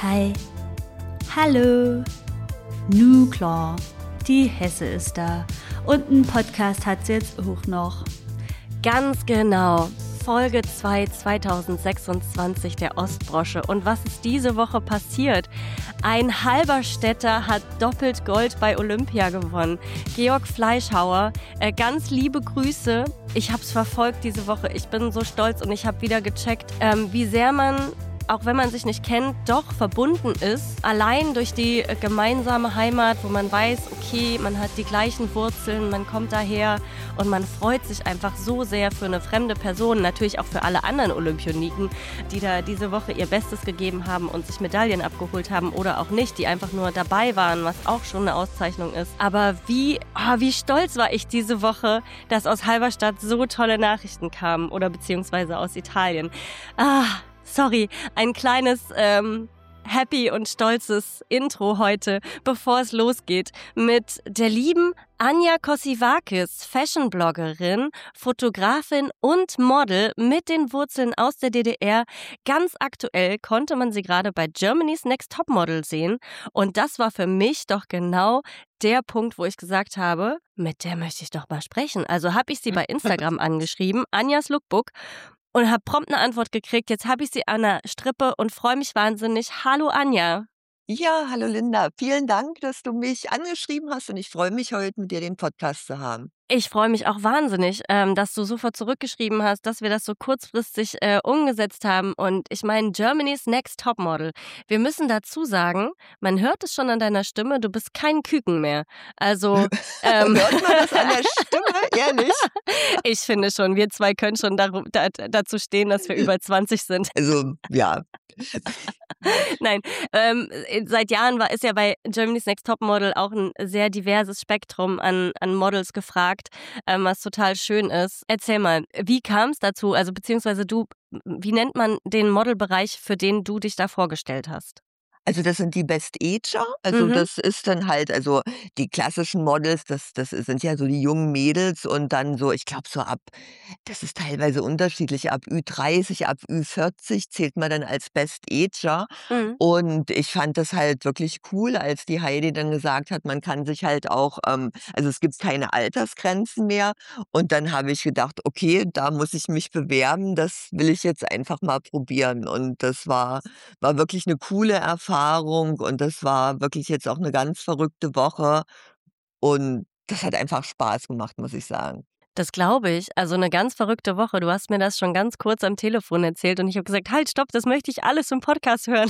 Hi, hallo, nu klar, die Hesse ist da und ein Podcast hat sie jetzt auch noch. Ganz genau, Folge 2 2026 der Ostbrosche. Und was ist diese Woche passiert? Ein Halberstädter hat doppelt Gold bei Olympia gewonnen. Georg Fleischhauer, ganz liebe Grüße. Ich habe es verfolgt diese Woche. Ich bin so stolz und ich habe wieder gecheckt, wie sehr man, auch wenn man sich nicht kennt, doch verbunden ist. Allein durch die gemeinsame Heimat, wo man weiß, okay, man hat die gleichen Wurzeln, man kommt daher und man freut sich einfach so sehr für eine fremde Person. Natürlich auch für alle anderen Olympioniken, die da diese Woche ihr Bestes gegeben haben und sich Medaillen abgeholt haben oder auch nicht, die einfach nur dabei waren, was auch schon eine Auszeichnung ist. Aber wie stolz war ich diese Woche, dass aus Halberstadt so tolle Nachrichten kamen oder beziehungsweise aus Italien. Sorry, ein kleines happy und stolzes Intro heute, bevor es losgeht mit der lieben Anja Kosivakis, Fashion-Bloggerin, Fotografin und Model mit den Wurzeln aus der DDR. Ganz aktuell konnte man sie gerade bei Germany's Next Topmodel sehen und das war für mich doch genau der Punkt, wo ich gesagt habe, mit der möchte ich doch mal sprechen. Also habe ich sie bei Instagram angeschrieben, Anjas Lookbook, und habe prompt eine Antwort gekriegt. Jetzt habe ich sie an der Strippe und freue mich wahnsinnig. Hallo Anja. Ja, hallo Linda. Vielen Dank, dass du mich angeschrieben hast und ich freue mich heute, mit dir den Podcast zu haben. Ich freue mich auch wahnsinnig, dass du sofort zurückgeschrieben hast, dass wir das so kurzfristig umgesetzt haben. Und ich meine, Germany's Next Topmodel. Wir müssen dazu sagen, man hört es schon an deiner Stimme, du bist kein Küken mehr. Also Hört man das an der Stimme? Ehrlich? Ich finde schon, wir zwei können schon dazu stehen, dass wir über 20 sind. Also, ja. Nein, seit Jahren ist ja bei Germany's Next Topmodel auch ein sehr diverses Spektrum an Models gefragt, was total schön ist. Erzähl mal, wie kam es dazu? Also beziehungsweise wie nennt man den Modelbereich, für den du dich da vorgestellt hast? Also, das sind die Best Ager. Also, das ist dann halt also, die klassischen Models, das sind ja so die jungen Mädels und dann so ich glaube, so ab das ist teilweise unterschiedlich, ab Ü30, ab Ü40 zählt man dann als Best Ager. Mhm. Und ich fand das halt wirklich cool, als die Heidi dann gesagt hat, man kann sich halt auch also, es gibt keine Altersgrenzen mehr. Und dann habe ich gedacht: „Okay, da muss ich mich bewerben. Das will ich jetzt einfach mal probieren.“ Und das war wirklich eine coole Erfahrung und das war wirklich jetzt auch eine ganz verrückte Woche und das hat einfach Spaß gemacht, muss ich sagen. Das glaube ich. Also eine ganz verrückte Woche. Du hast mir das schon ganz kurz am Telefon erzählt und ich habe gesagt, halt, stopp, das möchte ich alles im Podcast hören.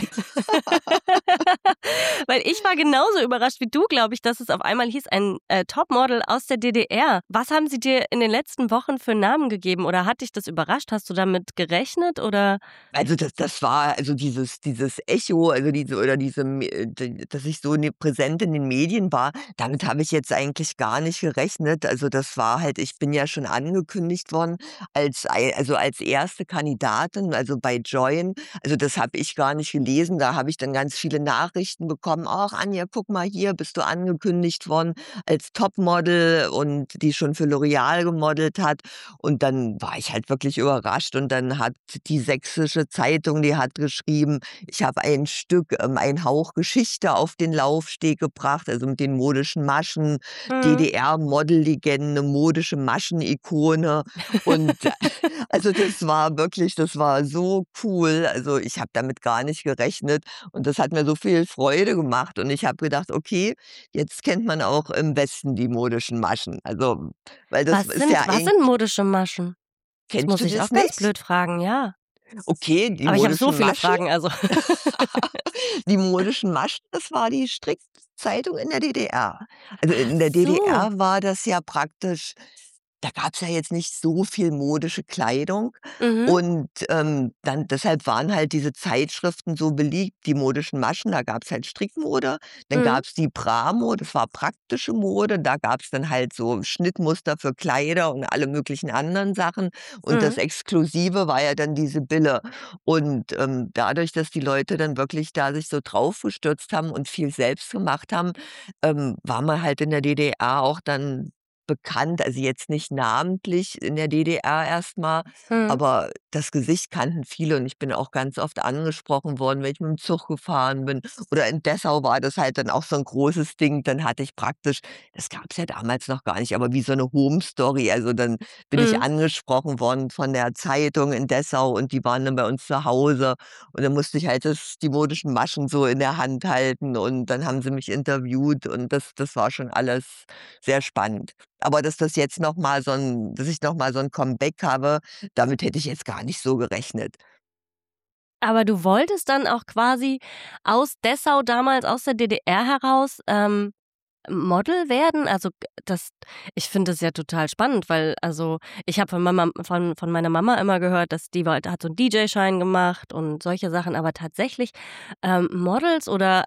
Weil ich war genauso überrascht wie du, glaube ich, dass es auf einmal hieß, ein Topmodel aus der DDR. Was haben sie dir in den letzten Wochen für Namen gegeben oder hat dich das überrascht? Hast du damit gerechnet oder? Also, das war also dieses Echo, also diese dass ich so präsent in den Medien war, damit habe ich jetzt eigentlich gar nicht gerechnet. Also, das war halt ich bin ja schon angekündigt worden als erste Kandidatin, also bei Join. Also, das habe ich gar nicht gelesen. Da habe ich dann ganz viele Nachrichten bekommen: „Ach Anja, guck mal hier, bist du angekündigt worden als Topmodel“ und die schon für L'Oréal gemodelt hat. Und dann war ich halt wirklich überrascht und dann hat die Sächsische Zeitung, die hat geschrieben, ich habe ein Stück, ein Hauch Geschichte auf den Laufsteg gebracht, also mit den modischen Maschen, Mhm. DDR-Modellegende, modische Maschenikone und also das war so cool. Also, ich habe damit gar nicht gerechnet und das hat mir so viel Freude gemacht und ich habe gedacht: „Okay, jetzt kennt man auch im Westen die modischen Maschen.“ Also, weil das ist ja Was sind modische Maschen? Das kennst muss du ich auch das ganz nicht? blöd fragen, ja. Okay, die Aber ich habe so modischen viele Maschen Fragen, also. die modischen Maschen, das war die Strickzeitung in der DDR. Also, Ach in der so. DDR war das ja praktisch da gab's ja jetzt nicht so viel modische Kleidung Mhm. und, dann deshalb waren halt diese Zeitschriften so beliebt, die modischen Maschen, da gab's halt Strickmode, dann Mhm. gab's die Pramo, das war praktische Mode, da gab's dann halt so Schnittmuster für Kleider und alle möglichen anderen Sachen und das Mhm. Exklusive war ja dann diese Bille. Und, dadurch, dass die Leute dann wirklich da sich so drauf gestürzt haben und viel selbst gemacht haben, war man halt in der DDR auch dann bekannt, also jetzt nicht namentlich in der DDR erstmal, Mhm. aber das Gesicht kannten viele und ich bin auch ganz oft angesprochen worden, wenn ich mit dem Zug gefahren bin. Oder in Dessau war das halt dann auch so ein großes Ding. Dann hatte ich praktisch, das gab's ja damals noch gar nicht, aber wie so eine Home Story. Also, dann bin ich Mhm. angesprochen worden von der Zeitung in Dessau und die waren dann bei uns zu Hause und dann musste ich halt die modischen Maschen so in der Hand halten und dann haben sie mich interviewt und das war schon alles sehr spannend. Aber dass ich noch mal so ein Comeback habe, damit hätte ich jetzt gar nicht so gerechnet. Aber du wolltest dann auch quasi aus Dessau damals, aus der DDR heraus, Model werden? Also, ich finde das ja total spannend, weil also, ich habe von meiner Mama immer gehört, dass die hat so 'n DJ-Schein gemacht und solche Sachen, aber tatsächlich, Models oder,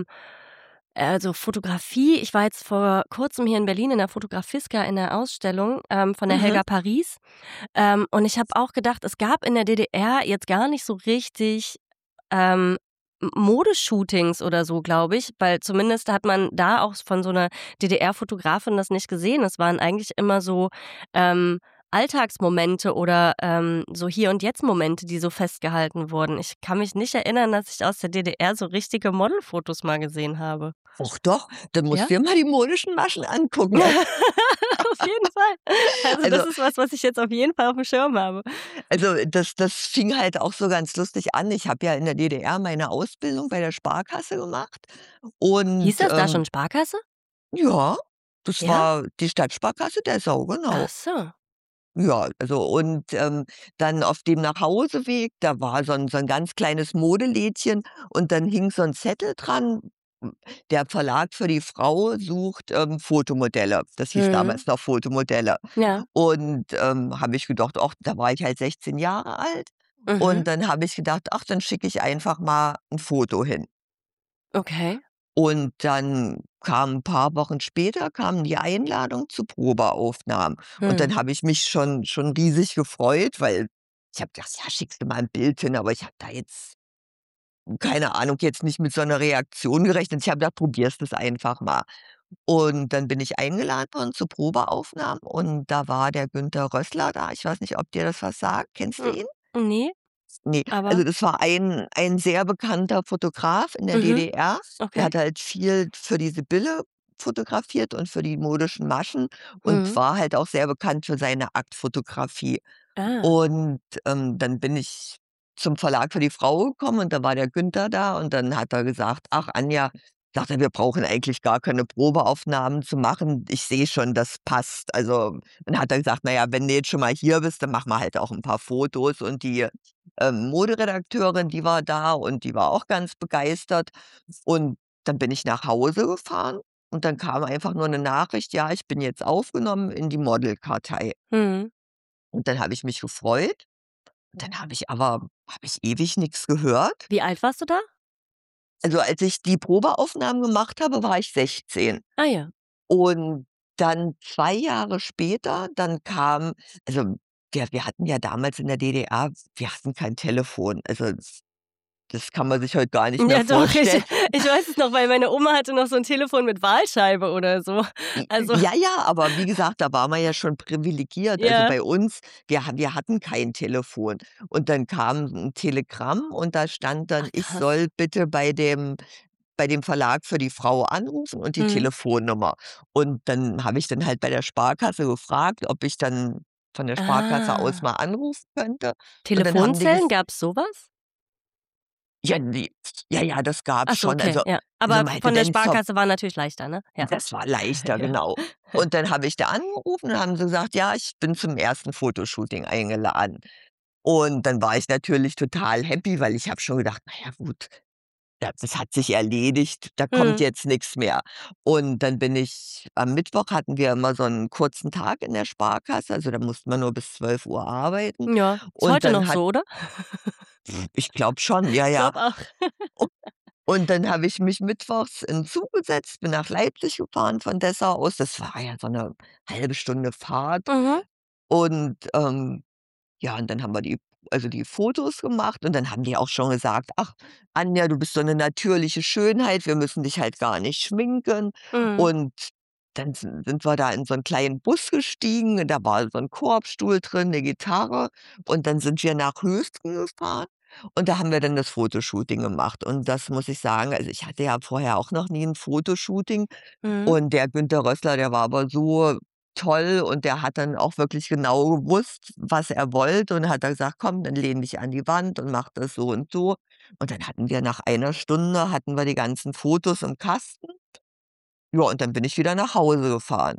also, Fotografie. Ich war jetzt vor Kurzem hier in Berlin in der Fotografiska in der Ausstellung, von der Mhm. Helga Paris. Und ich habe auch gedacht, es gab in der DDR jetzt gar nicht so richtig, ähm, Modeshootings oder so, glaube ich, weil zumindest hat man da auch von so 'ner DDR-Fotografin das nicht gesehen. Es waren eigentlich immer so, ähm, Alltagsmomente oder, so Hier-und-Jetzt-Momente, die so festgehalten wurden. Ich kann mich nicht erinnern, dass ich aus der DDR so richtige Modelfotos mal gesehen habe. Och doch, dann musst Ja? du dir mal die modischen Maschen angucken. Auf jeden Fall. Also, das Also ist was, was ich jetzt auf jeden Fall aufm Schirm habe. das fing halt auch so ganz lustig an. Ich habe ja in der DDR meine Ausbildung bei der Sparkasse gemacht und, Hieß das da schon Sparkasse? ja, das Ja? war die Stadtsparkasse Dessau, Ach genau. so. Ja, also und, dann auf dem Nachhauseweg, da war so 'n ganz kleines Modelädchen und dann hing so 'n Zettel dran, der Verlag für die Frau sucht, Fotomodelle. Das hieß Mhm. damals noch Fotomodelle. Ja. Und, habe ich gedacht, ach, da war ich halt 16 Jahre alt Mhm. und dann habe ich gedacht: „Ach, dann schicke ich einfach mal 'n Foto hin.“ Okay. Und dann kam 'n paar Wochen später kam die Einladung zu Probeaufnahmen. Und dann Mhm. habe ich mich schon riesig gefreut, weil ich habe gedacht: „Ja, schickst du mal 'n Bild hin“, aber ich habe da jetzt, keine Ahnung, jetzt nicht mit so 'ner Reaktion gerechnet. Ich habe gedacht, probierst es einfach mal. Und dann bin ich eingeladen worden zu Probeaufnahmen und da war der Günter Rössler da. Ich weiß nicht, ob dir das was sagt. Kennst du Hm, ihn? ne, Ne, also aber das war ein sehr bekannter Fotograf in der mhm, DDR. Der okay. hat halt viel für die Sibylle fotografiert und für die modischen Maschen und Mhm. war halt auch sehr bekannt für seine Aktfotografie. Ah. Und, dann bin ich zum Verlag für die Frau gekommen und da war der Günther da und dann hat er gesagt: „Ach Anja“, sagt er: „Wir brauchen eigentlich gar keine Probeaufnahmen zu machen. Ich sehe schon, das passt.“ Also, dann hat er gesagt: „Na ja, wenn du jetzt schon mal hier bist, dann machen wir halt auch 'n paar Fotos.“ Und die, Moderedakteurin, die war da und die war auch ganz begeistert. Und dann bin ich nach Hause gefahren und dann kam einfach nur 'ne Nachricht: „Ja, ich bin jetzt aufgenommen in die Modelkartei.“ Mhm. Und dann habe ich mich gefreut. Dann habe ich ewig nix gehört. Wie alt warst du da? Also, als ich die Probeaufnahmen gemacht habe, war ich 16. Ah ja. Und dann 2 Jahre später, dann kam, also, wir hatten ja damals in der DDR, wir hatten kein Telefon. Also, das kann man sich heute gar nicht mehr Ja doch, ich vorstellen. ich weiß es noch, weil meine Oma hatte noch so 'n Telefon mit Wahlscheibe oder so. Also Ja, ja, aber wie gesagt, da war man ja schon privilegiert. Also, ja. bei uns, wir hatten kein Telefon. Und dann kam 'n Telegramm und da stand dann: Ach „Ich krass. soll bitte bei dem Verlag für die Frau anrufen und die Mhm. Telefonnummer.“ Und dann habe ich dann halt bei der Sparkasse gefragt, ob ich dann von der Sparkasse aus Ah. mal anrufen könnte. Und dann haben die Telefonzellen, gab's so was? ja, ne, ja, ja, das Ach gab's so, schon. okay, Also ja. also, Aber man hätte von der dann zur Sparkasse war natürlich leichter, ne? Ja. das war leichter, Ja. genau. Und dann habe ich da angerufen und haben sie gesagt: „Ja, ich bin zum ersten Fotoshooting eingeladen.“ Und dann war ich natürlich total happy, weil ich habe schon gedacht: „Na ja, gut, ja, das hat sich erledigt, da kommt Mhm. jetzt nix mehr.“ Und dann bin ich am Mittwoch hatten wir immer so 'n kurzen Tag in der Sparkasse, also, da mussten wir nur bis 12 Uhr arbeiten. Ja, ist Und heute noch dann hat so, oder? ich glaube schon, ja, Ich ja. glaube auch. U und dann habe ich mich mittwochs in 'n Zug gesetzt, bin nach Leipzig gefahren von Dessau aus. Das war ja so 'ne halbe Stunde Fahrt. Mhm. Und, ja, und dann haben wir die Fotos gemacht und dann haben die auch schon gesagt: „Ach, Anja, du bist so 'ne natürliche Schönheit, wir müssen dich halt gar nicht schminken.“ Mhm. Und dann sind wir da in so 'n kleinen Bus gestiegen, da war so 'n Korbstuhl drin, 'ne Gitarre und dann sind wir nach Höchsten gefahren und da haben wir dann das Fotoshooting gemacht. Und das muss ich sagen, also, ich hatte ja vorher auch noch nie 'n Fotoshooting Mhm. und der Günter Rössler, der war aber so toll und der hat dann auch wirklich genau gewusst, was er wollte und hat dann gesagt: „Komm, dann lehn dich an die Wand und mach das so und so.“ Und dann hatten wir nach einer Stunde hatten wir die ganzen Fotos im Kasten. Ja, und dann bin ich wieder nach Hause gefahren.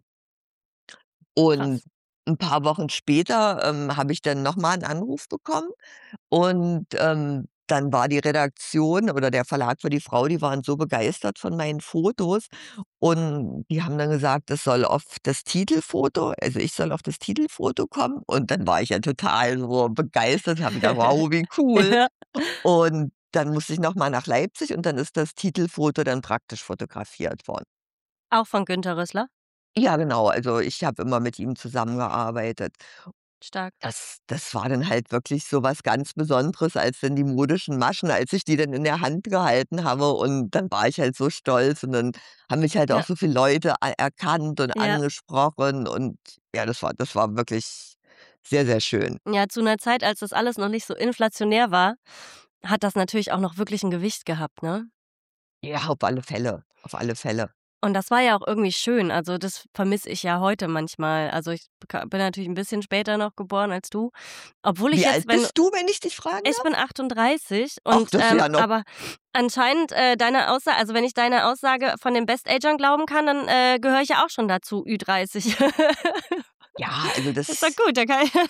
Und Krass. 'n paar Wochen später, habe ich dann noch mal 'n Anruf bekommen und, dann war die Redaktion oder der Verlag für die Frau, die waren so begeistert von meinen Fotos und die haben dann gesagt, das soll auf das Titelfoto, also, ich soll auf das Titelfoto kommen und dann war ich ja total so begeistert, habe gedacht: „Wow, wie cool.“ Ja. Und dann musste ich noch mal nach Leipzig und dann ist das Titelfoto dann praktisch fotografiert worden. Auch von Günter Rössler? Ja, genau, also, ich habe immer mit ihm zusammengearbeitet. Stark. Das war dann halt wirklich so was ganz Besonderes, als dann die modischen Maschen, als ich die dann in der Hand gehalten habe und dann war ich halt so stolz und dann haben mich halt auch Ja, so viele Leute erkannt und ja. angesprochen und ja, das war wirklich sehr, sehr schön. Ja, zu 'ner Zeit, als das alles noch nicht so inflationär war, hat das natürlich auch noch wirklich 'n Gewicht gehabt, ne? Ja, auf alle Fälle, auf alle Fälle. Und das war ja auch irgendwie schön. Also, das vermisse ich ja heute manchmal. Also, ich bin natürlich 'n bisschen später noch geboren als du, obwohl ich Wie jetzt, alt wenn bist du, wenn ich dich fragen ich bin darf? 38 Ach, und, das ist ja noch aber anscheinend, also, wenn ich deine Aussage von den Best-Agern glauben kann, dann, gehöre ich ja auch schon dazu, Ü30. ja, also Ist doch das gut, da kann ich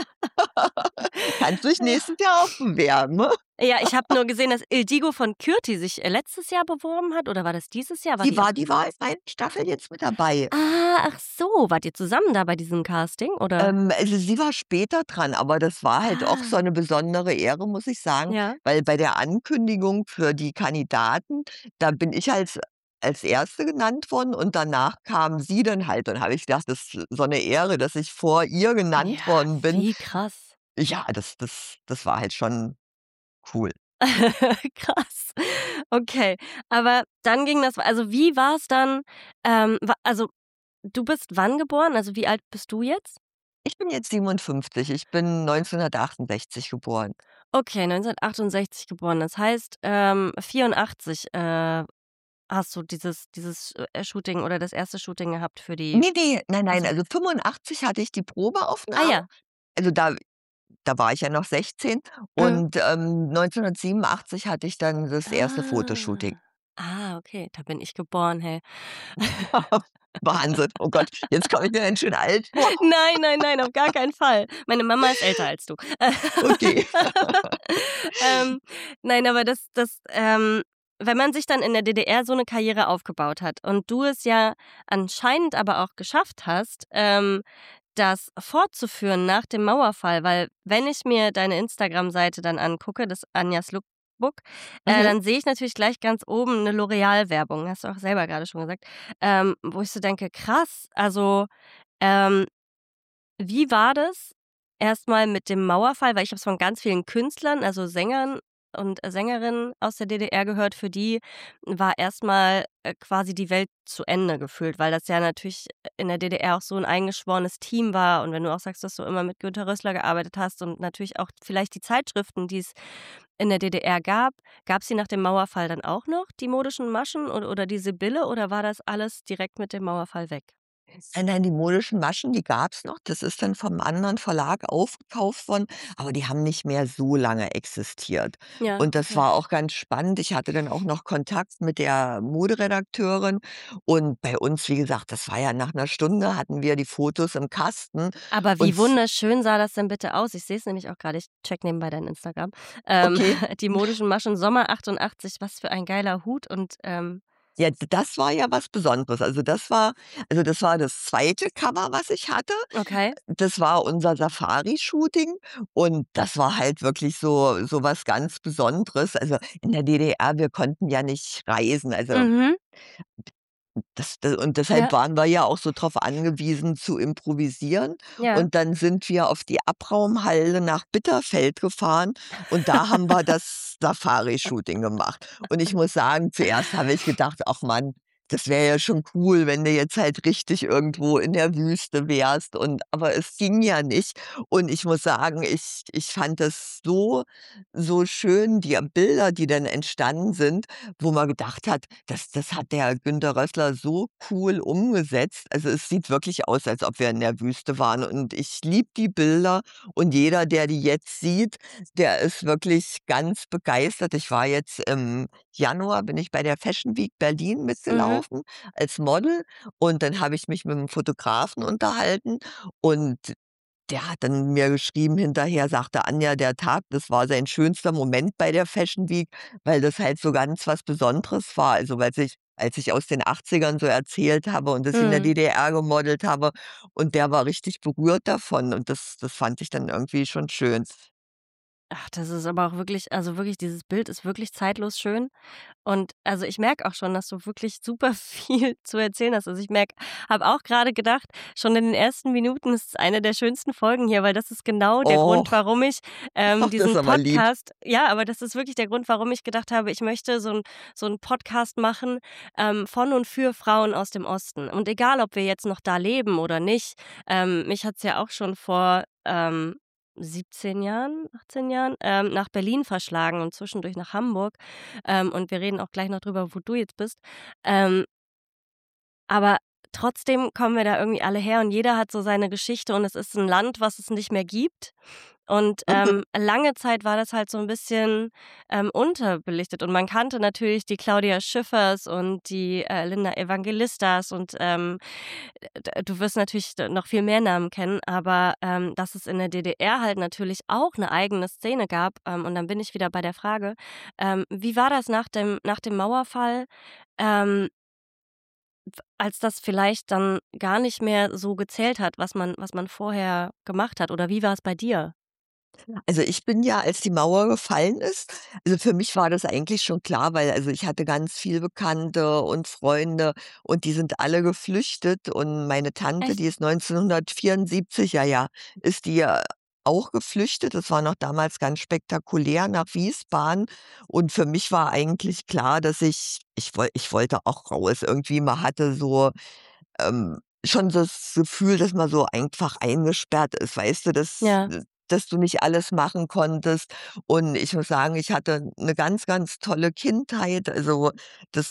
kannst dich nächstes Jahr auch bewerben, ne? Ja, ich habe nur gesehen, dass Ildiko von Kürti sich, letztes Jahr beworben hat oder war das dieses Jahr? War Die die auch war die war in meinen Staffeln jetzt mit dabei. ach so, wart ihr zusammen da bei diesem Casting, oder? Also, sie war später dran, aber das war halt auch so Ah, 'ne besondere Ehre, muss ich sagen, ja. weil bei der Ankündigung für die Kandidaten, da bin ich als Erste genannt worden und danach kam sie dann halt. Dann habe ich gedacht, das ist so 'ne Ehre, dass ich vor ihr genannt Ja, worden bin. wie krass. Ja, das war halt schon cool. Krass. Okay, aber dann ging das, also, wie war's dann, wa also, du bist wann geboren? Also, wie alt bist du jetzt? Ich bin jetzt 57, ich bin 1968 geboren. Okay, 1968 geboren. Das heißt, 84, hast du dieses, Shooting oder das erste Shooting gehabt für die Ne, nein, ach nein, so. also 85 hatte ich die Ah Probeaufnahme. ja. Also, da war ich ja noch 16 Mhm. und, 1987 hatte ich dann das erste Fotoshooting. Ah. Ah, okay, da bin ich geboren, hey. Wahnsinn, oh Gott, jetzt komme ich mir ganz schön alt vor. Nein, nein, nein, auf gar keinen Fall. Meine Mama ist älter als du. Okay. Ähm, nein, aber wenn man sich dann in der DDR so 'ne Karriere aufgebaut hat und du es ja anscheinend aber auch geschafft hast, das fortzuführen nach dem Mauerfall, weil wenn ich mir deine Instagram-Seite dann angucke, das Anjas Lookbook, Mhm. dann sehe ich natürlich gleich ganz oben 'ne L'Oreal-Werbung, hast du auch selber grade schon gesagt, wo ich so denke: „Krass, also, ähm, wie war das erst mal mit dem Mauerfall?“ Weil ich habe es von ganz vielen Künstlern, also Sängern und Sängerinnen aus der DDR gehört, für die war erst mal, quasi die Welt zu Ende gefühlt, weil das ja natürlich in der DDR auch so 'n eingeschworenes Team war. Und wenn du auch sagst, dass du immer mit Günter Rössler gearbeitet hast und natürlich auch vielleicht die Zeitschriften, die's in der DDR gab. Gab's die nach dem Mauerfall dann auch noch, die modischen Maschen oder die Sibylle, oder war das alles direkt mit dem Mauerfall weg? Nein, nein, die modischen Maschen, die gab's noch. Das ist dann vom anderen Verlag aufgekauft worden, aber die haben nicht mehr so lange existiert. Ja, Und das okay. war auch ganz spannend. Ich hatte dann auch noch Kontakt mit der Moderedakteurin und bei uns, wie gesagt, das war ja nach 'ner Stunde hatten wir die Fotos im Kasten Aber und wie wunderschön sah das denn bitte aus? Ich sehe es nämlich auch grade, ich checke nebenbei dein Instagram. okay. Die modischen Maschen Sommer 88, was für ein geiler Hut und, Ja, das war ja was Besonderes. Also das war das zweite Cover, was ich hatte. okay. Das war unser Safari-Shooting und das war halt wirklich so was ganz Besonderes. Also, in der DDR, wir konnten ja nicht reisen, also Mhm. und Ja, deshalb waren wir ja auch so drauf angewiesen zu improvisieren ja. und dann sind wir auf die Abraumhalde nach Bitterfeld gefahren und da haben wir das Safari-Shooting gemacht. Und ich muss sagen, zuerst habe ich gedacht: „Ach Mann, das wäre ja schon cool, wenn du jetzt halt richtig irgendwo in der Wüste wärst aber es ging ja nicht. Und ich muss sagen, ich fand das so schön, die Bilder, die dann entstanden sind, wo man gedacht hat, das hat der Günter Rössler so cool umgesetzt. Also, es sieht wirklich aus, als ob wir in der Wüste waren und ich liebe die Bilder und jeder, der die jetzt sieht, der ist wirklich ganz begeistert. Ich war jetzt im Januar bin ich bei der Fashion Week Berlin Mhm. mitgelaufen als Model und dann habe ich mich mit 'm Fotografen unterhalten und der hat dann mir geschrieben hinterher, sagte: „Anja, der Tag, das war sein schönster Moment bei der Fashion Week, weil das halt so ganz was Besonderes war.“ Also, als ich aus den 80ern so erzählt habe und dass ich in der Mhm. DDR gemodelt habe und der war richtig berührt davon und das fand ich dann irgendwie schon schön. Ach, das ist aber auch wirklich, also wirklich, dieses Bild ist wirklich zeitlos schön. Und also, ich merke auch schon, dass du wirklich super viel zu erzählen hast. Also, ich merke, habe auch gerade gedacht, schon in den ersten Minuten ist es eine der schönsten Folgen hier, weil das ist genau der Grund, Och, warum ich, ach, das ist diesen aber lieb. Podcast, ja, aber das ist wirklich der Grund, warum ich gedacht habe, ich möchte so 'n Podcast machen, von und für Frauen aus dem Osten. Und egal, ob wir jetzt noch da leben oder nicht, mich hat's ja auch schon vor, 17 Jahren, 18 Jahren, nach Berlin verschlagen und zwischendurch nach Hamburg. Und wir reden auch gleich noch drüber, wo du jetzt bist. Ähm, aber trotzdem kommen wir da irgendwie alle her und jeder hat so seine Geschichte und es ist ein Land, was es nicht mehr gibt. Und, lange Zeit war das halt so ein bisschen, unterbelichtet und man kannte natürlich die Claudia Schiffers und die, Linda Evangelistas und, du wirst natürlich noch viel mehr Namen kennen, aber, dass es in der DDR halt natürlich auch eine eigene Szene gab, und dann bin ich wieder bei der Frage, wie war das nach dem Mauerfall, ähm, als das vielleicht dann gar nicht mehr so gezählt hat, was man vorher gemacht hat, oder wie war es bei dir? Also, ich bin ja, als die Mauer gefallen ist also, für mich war das eigentlich schon klar, weil also, ich hatte ganz viel Bekannte und Freunde und die sind alle geflüchtet und meine Tante, Echt? die ist 1974 ja, ja, ist die, auch geflüchtet. Das war noch damals ganz spektakulär nach Wiesbaden und für mich war eigentlich klar, dass ich wollte auch raus. Irgendwie man hatte so schon das Gefühl, dass man so einfach eingesperrt ist, weißt du, Ja. dass du nicht alles machen konntest. Und ich muss sagen, ich hatte eine ganz, ganz tolle Kindheit. Also, das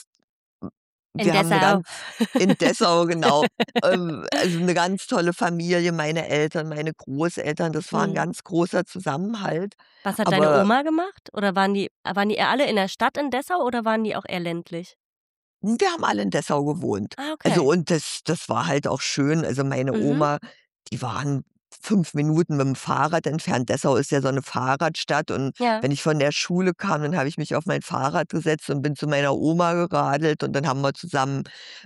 In wir haben eine Dessau. ganz in Dessau, genau. Also, eine ganz tolle Familie, meine Eltern, meine Großeltern, das war ein Mhm. ganz großer Zusammenhalt. Was hat deine Aber Oma gemacht? Oder waren die eher alle in der Stadt in Dessau oder waren die auch eher ländlich? wir haben alle in Dessau gewohnt. Ah, Also, okay. und das war halt auch schön. Also, meine Mhm. Oma, die waren 5 Minuten mit'm Fahrrad entfernt. Dessau ist ja so 'ne Fahrradstadt und Ja, wenn ich von der Schule kam, dann habe ich mich auf mein Fahrrad gesetzt und bin zu meiner Oma geradelt und dann haben wir zusammen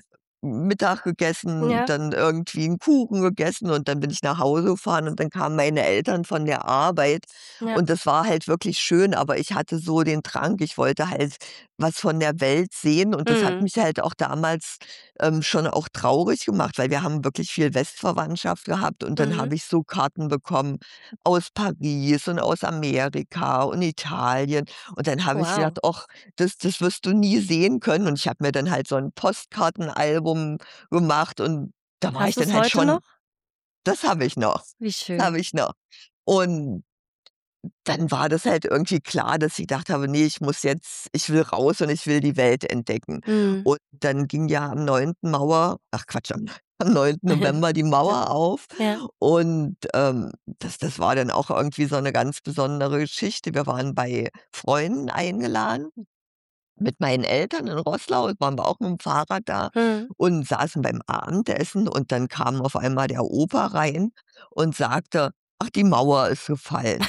Mittag gegessen, ja, dann irgendwie 'n Kuchen gegessen und dann bin ich nach Hause gefahren und dann kamen meine Eltern von der Arbeit ja. und das war halt wirklich schön, aber ich hatte so den Drang, ich wollte halt was von der Welt sehen und das hat Mhm. mich halt auch damals, schon auch traurig gemacht, weil wir haben wirklich viel Westverwandtschaft gehabt und dann Mhm. habe ich so Karten bekommen aus Paris und aus Amerika und Italien und dann habe ich gedacht: Wow. „Och, das wirst du nie sehen können.“ Und ich habe mir dann halt so 'n Postkartenalbum gemacht und da war ich Hast dann du's halt heute noch? schon das habe ich noch. Wie Das schön. habe ich noch. Und dann war das halt irgendwie klar, dass ich gedacht habe: „Ne, ich will raus und ich will die Welt entdecken.“ Mhm. Und dann ging ja am 9. Quatsch, am 9. November die Mauer auf Ja. und, das war dann auch irgendwie so 'ne ganz besondere Geschichte. Wir waren bei Freunden eingeladen mit meinen Eltern in Roßlau waren wir auch mit'm Fahrrad da Mhm. und saßen beim Abendessen und dann kam auf einmal der Opa rein und sagte: „Ach, die Mauer ist gefallen.“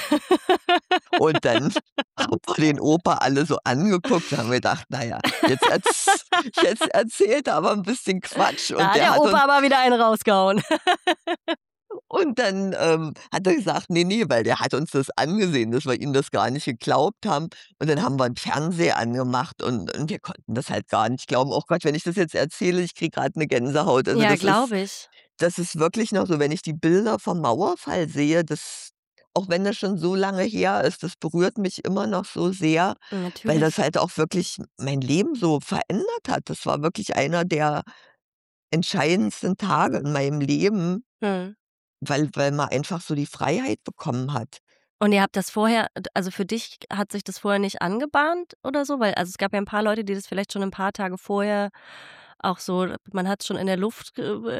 Und dann haben wir den Opa alle so angeguckt und haben gedacht: „Na ja, jetzt erzählt er aber 'n bisschen Quatsch.“ Da Und hat der der hat uns Opa aber wieder einen rausgehauen. und dann, hat er gesagt: „Ne, ne“, weil der hat uns das angesehen, dass wir ihm das gar nicht geglaubt haben. Und dann haben wir 'n Fernseher angemacht und wir konnten das halt gar nicht glauben. Oh Gott, wenn ich das jetzt erzähle, ich kriege grad 'ne Gänsehaut. Also, Ja, glaube ich. das ist wirklich noch so, wenn ich die Bilder vom Mauerfall sehe, auch wenn das schon so lange her ist, das berührt mich immer noch so sehr, weil das Natürlich. halt auch wirklich mein Leben so verändert hat. Das war wirklich einer der entscheidendsten Tage in meinem Leben, Mhm. weil man einfach so die Freiheit bekommen hat. Und ihr habt das vorher also für dich hat sich das vorher nicht angebahnt oder so? Weil also es gab ja ein paar Leute, die das vielleicht schon ein paar Tage vorher auch so man hat's schon in der Luft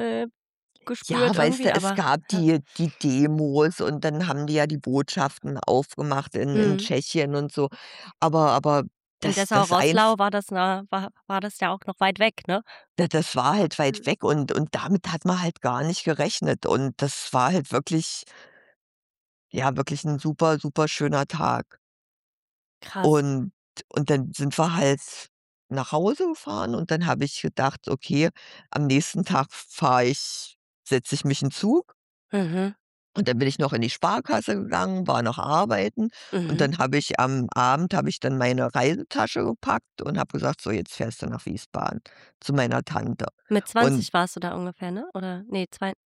Ja, gespürt weißt irgendwie, du, es aber gab ja. die Demos und dann haben die ja die Botschaften aufgemacht in Mhm. Tschechien und so. Aber In das Dessau-Roßlau war das ja auch noch weit weg, ne? das war halt weit Mhm. weg und damit hat man halt gar nicht gerechnet. Und das war halt wirklich ja, wirklich 'n super, super schöner Tag. Krass. Und dann sind wir halt nach Hause gefahren und dann habe ich gedacht: „Okay, am nächsten Tag setze ich mich in Zug." Mhm. Und dann bin ich noch in die Sparkasse gegangen, war noch arbeiten und Mhm. dann habe ich am Abend habe ich dann meine Reisetasche gepackt und habe gesagt: „So, jetzt fährst du nach Wiesbaden zu meiner Tante." Mit Und 20 warst du da ungefähr, ne? Oder ne,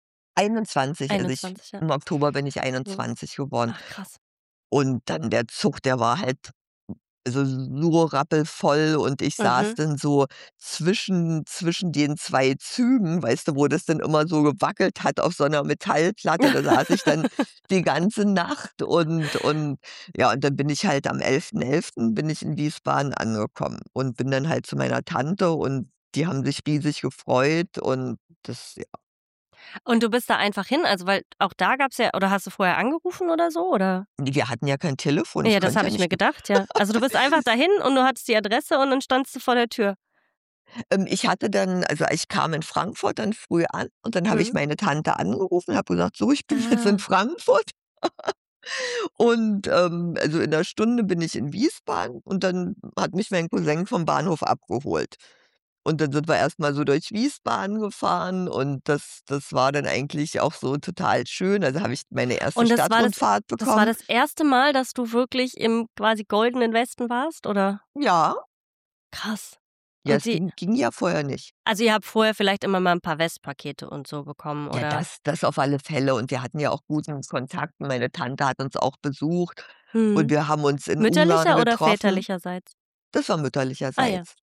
21, also ich 21, ja. im Oktober bin ich Mhm. 21 geworden. Ach krass. Und dann der Zug, der war halt also so rappelvoll und ich saß Mhm. dann so zwischen den 2 Zügen, weißt du, wo das dann immer so gewackelt hat auf so einer Metallplatte. Da saß ich dann die ganze Nacht und ja, und dann bin ich halt am 11.11. bin ich in Wiesbaden angekommen und bin dann halt zu meiner Tante und die haben sich riesig gefreut und das ja. Und du bist da einfach hin? Also, weil auch da gab's ja oder hast du vorher angerufen oder so, oder? Ne, wir hatten ja kein Telefon, ich Ja, das konnte habe ja ich mir nicht. gedacht, ja. Also, du bist einfach dahin und du hattest die Adresse und dann standst du vor der Tür? Ich hatte dann also, ich kam in Frankfurt dann früh an und dann habe ich Mhm. meine Tante angerufen, habe gesagt: „So, ich bin jetzt in Ah. Frankfurt und, also, in 'ner Stunde bin ich in Wiesbaden." Und dann hat mich mein Cousin vom Bahnhof abgeholt. Und dann sind wir erst mal so durch Wiesbaden gefahren und das war dann eigentlich auch so total schön. Also, habe ich meine erste Und Stadtrundfahrt das war bekommen. das erste Mal, dass du wirklich im quasi goldenen Westen warst, oder? Ja, Krass. ja, Und es die ging ja vorher nicht. also, ihr habt vorher vielleicht immer mal 'n paar Westpakete und so bekommen, Ja, oder? das auf alle Fälle und wir hatten ja auch guten Kontakt. Meine Tante hat uns auch besucht und Mhm. wir haben uns in Ungarn Mütterlicher oder getroffen. väterlicherseits? Das war Ah ja. mütterlicherseits.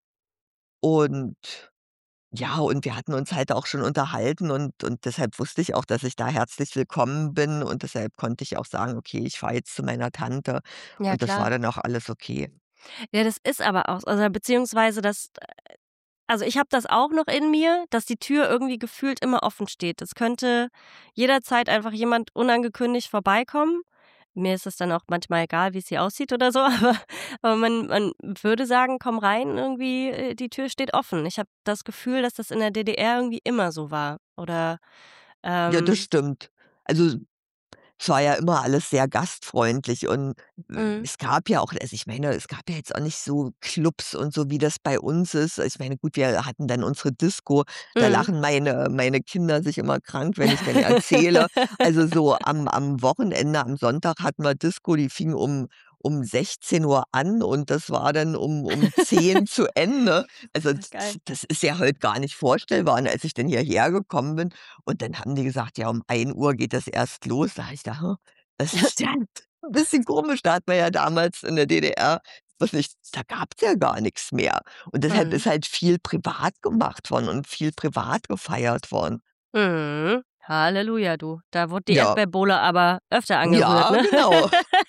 Und ja, und wir hatten uns halt auch schon unterhalten und deshalb wusste ich auch, dass ich da herzlich willkommen bin und deshalb konnte ich auch sagen: „Okay, ich fahre jetzt zu meiner Tante." Ja, Und das war klar. dann auch alles okay. Ja, das ist aber auch also, beziehungsweise das also, ich habe das auch noch in mir, dass die Tür irgendwie gefühlt immer offen steht. Es könnte jederzeit einfach jemand unangekündigt vorbeikommen. Mir ist es dann auch manchmal egal, wie sie aussieht oder so, aber man würde sagen: „Komm rein, irgendwie, die Tür steht offen." Ich habe das Gefühl, dass das in der DDR irgendwie immer so war oder, Ja, das ähm stimmt. Also es war ja immer alles sehr gastfreundlich und, mhm, es gab ja auch also, ich meine, es gab ja jetzt auch nicht so Clubs und so, wie das bei uns ist. Ich meine, gut, wir hatten dann unsere Disco, da mhm. lachen meine Kinder sich immer krank, wenn ich dann erzähle. Also, so am Wochenende, am Sonntag hatten wir Disco, die fing um 16 Uhr an und das war dann um 10 zu Ende. Also, Geil. das ist ja heute gar nicht vorstellbar. Und als ich dann hierher gekommen bin und dann haben die gesagt: „Ja, um 1 Uhr geht das erst los." Da habe ich gedacht: „Hä, das ist ja 'n bisschen komisch." Da hat man ja damals in der DDR was nicht da gab's ja gar nix mehr. Und deshalb Mhm. ist halt viel privat gemacht worden und viel privat gefeiert worden. Mhm. Halleluja, du. Da wurde die Ja, Erdbeerbohle aber öfter angerührt, ja, ne? genau.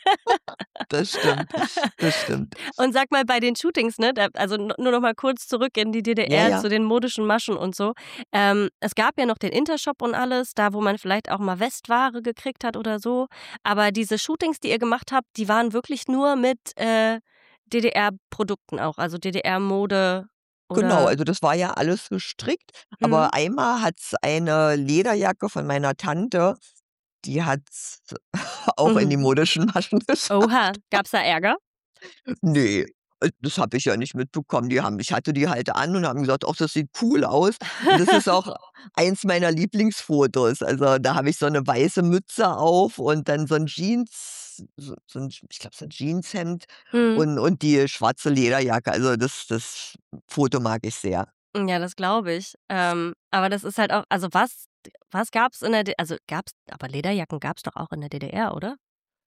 Das stimmt, das stimmt. Und sag mal, bei den Shootings, ne, da also nur noch mal kurz zurück in die Ja, DDR ja. zu den modischen Maschen und so. Es gab ja noch den Intershop und alles, da wo man vielleicht auch mal Westware gekriegt hat oder so. Aber diese Shootings, die ihr gemacht habt, die waren wirklich nur mit, DDR-Produkten auch, also DDR-Mode Genau, oder also das war ja alles gestrickt, mhm, aber einmal hat's eine Lederjacke von meiner Tante, die hat's auch in die mhm. modischen Maschen geschafft. Oha, gab's da Ärger? Ne, das habe ich ja nicht mitbekommen. Ich hatte die halt an und haben gesagt: „Ach, das sieht cool aus." Und das ist auch eins meiner Lieblingsfotos. Also, da habe ich so 'ne weiße Mütze auf und dann so 'n Jeans so 'n ich glaube, so 'n Jeanshemd Mhm. und die schwarze Lederjacke. Also, das Foto mag ich sehr. Ja, das glaube ich. Aber das ist halt auch also was gab's in der D also gab's aber Lederjacken gab's doch auch in der DDR, oder?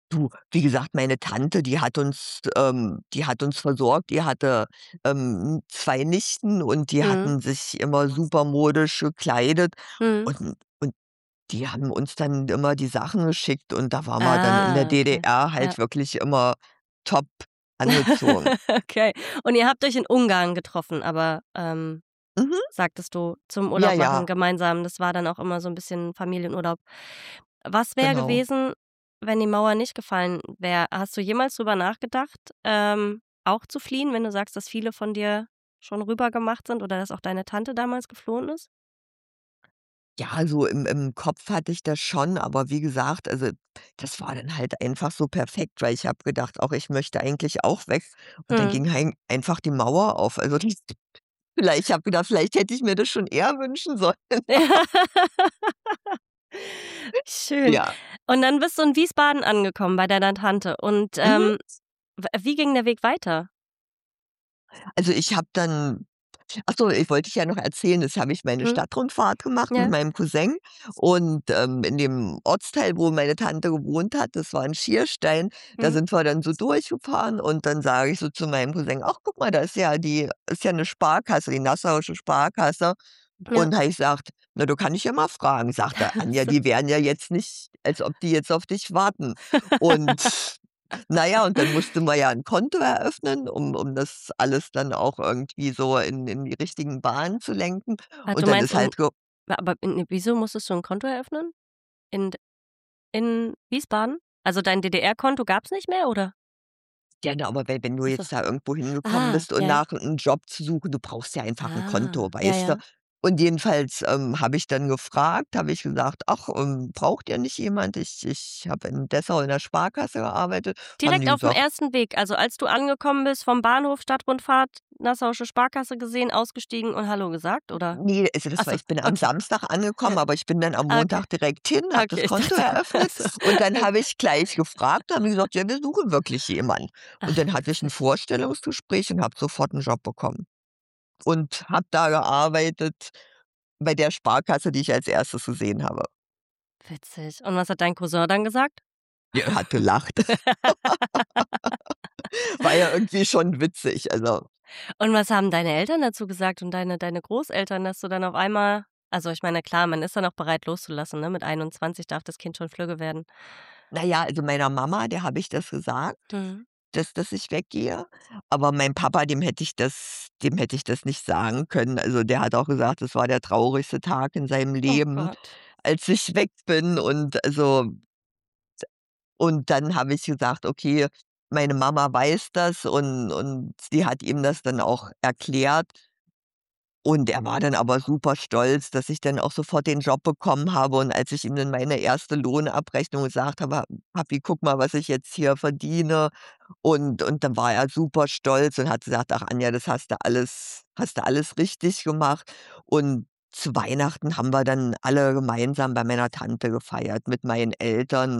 Du, wie gesagt, meine Tante, die hat uns versorgt. Die hatte, 2 Nichten und die Mhm. hatten sich immer super modisch gekleidet Mhm. und die haben uns dann immer die Sachen geschickt und da war man dann in der Ah, okay. DDR Ja. halt wirklich immer top angezogen. Okay. Und ihr habt euch in Ungarn getroffen, aber, Mhm. sagtest du, zum Ja, Urlaub machen ja, gemeinsam. Das war dann auch immer so 'n bisschen Familienurlaub. Was wäre genau. gewesen, wenn die Mauer nicht gefallen wäre? Hast du jemals drüber nachgedacht, auch zu fliehen, wenn du sagst, dass viele von dir schon rüber gemacht sind oder dass auch deine Tante damals geflohen ist? Ja, so im Kopf hatte ich das schon, aber wie gesagt, also, das war dann halt einfach so perfekt, weil ich habe gedacht: „Auch ich möchte eigentlich auch weg." Und dann Mhm. ging einfach die Mauer auf. Also, das vielleicht ich habe gedacht, vielleicht hätte ich mir das schon eher wünschen sollen. Schön. Ja. Und dann bist du in Wiesbaden angekommen bei deiner Tante und, Mhm. w wie ging der Weg weiter? Also, ich habe dann ach so, ich wollte ich ja noch erzählen, das habe ich meine Mhm. Stadtrundfahrt gemacht mit Ja. meinem Cousin und, in dem Ortsteil, wo meine Tante gewohnt hat, das war in Schierstein, da Mhm. sind wir dann so durchgefahren und dann sage ich so zu meinem Cousin: „Ach, guck mal, da ist ja 'ne Sparkasse, die Nassauische Sparkasse." Ja. Und habe ich gesagt: „Na, du kannst dich ja mal fragen." Sagt er: „Anja, So. die wären ja jetzt nicht als ob die jetzt auf dich warten." Und na ja, und dann musste man ja 'n Konto eröffnen, um das alles dann auch irgendwie so in die richtigen Bahnen zu lenken. Ah, du Und dann meinst ist in halt ge aber in wieso musstest du 'n Konto eröffnen? In d in Wiesbaden? Also, dein DDR-Konto gab's nicht mehr, oder? Ja, ne, aber wenn du Ach so. jetzt da irgendwo hingekommen Ah, bist und ja. nach 'n Job zu suchen, du brauchst ja einfach 'n Konto, Ja, weißt du? ja. Und jedenfalls, habe ich dann gefragt habe ich gesagt: „Ach, braucht ihr nicht jemand? Ich habe in Dessau in der Sparkasse gearbeitet." Haben Direkt die auf'm gesagt ersten Weg, also, als du angekommen bist vom Bahnhof, Stadtrundfahrt, Nassauische Sparkasse gesehen, ausgestiegen und „Hallo" gesagt, oder? ne, also Ach das war so, ich bin am okay. Samstag Ja. angekommen, aber ich bin dann am Ah, okay. Montag direkt hin, habe das Okay, ich Konto dachte eröffnet also, und dann okay. habe ich gleich gefragt, haben die gesagt: „Ja, wir suchen wirklich jemanden." Und Ach, dann hatte ich 'n witzig. Vorstellungsgespräch und habe sofort 'n Job bekommen und habe da gearbeitet bei der Sparkasse, die ich als Erstes gesehen habe. Witzig. Und was hat dein Cousin dann gesagt? Der hat gelacht. War ja irgendwie schon witzig, also. Und was haben deine Eltern dazu gesagt und deine Großeltern, dass du dann auf einmal also, ich meine, klar, man ist dann auch bereit loszulassen, ne? Mit 21 darf das Kind schon flügge werden. Na ja, also meiner Mama, der habe ich das gesagt, Mhm. dass ich weggehe, aber meinem Papa, dem hätte ich das nicht sagen können. Also, der hat auch gesagt, das war der traurigste Tag in seinem Oh Leben, Gott. als ich weg bin und dann habe ich gesagt: „Okay, meine Mama weiß das" und sie hat ihm das dann auch erklärt. Und er war dann aber super stolz, dass ich dann auch sofort den Job bekommen habe. Und als ich ihm dann meine erste Lohnabrechnung gesagt habe: „Papi, guck mal, was ich jetzt hier verdiene." Und dann war er super stolz und hat gesagt: „Ach Anja, das hast du alles richtig gemacht." Und zu Weihnachten haben wir dann alle gemeinsam bei meiner Tante gefeiert mit meinen Eltern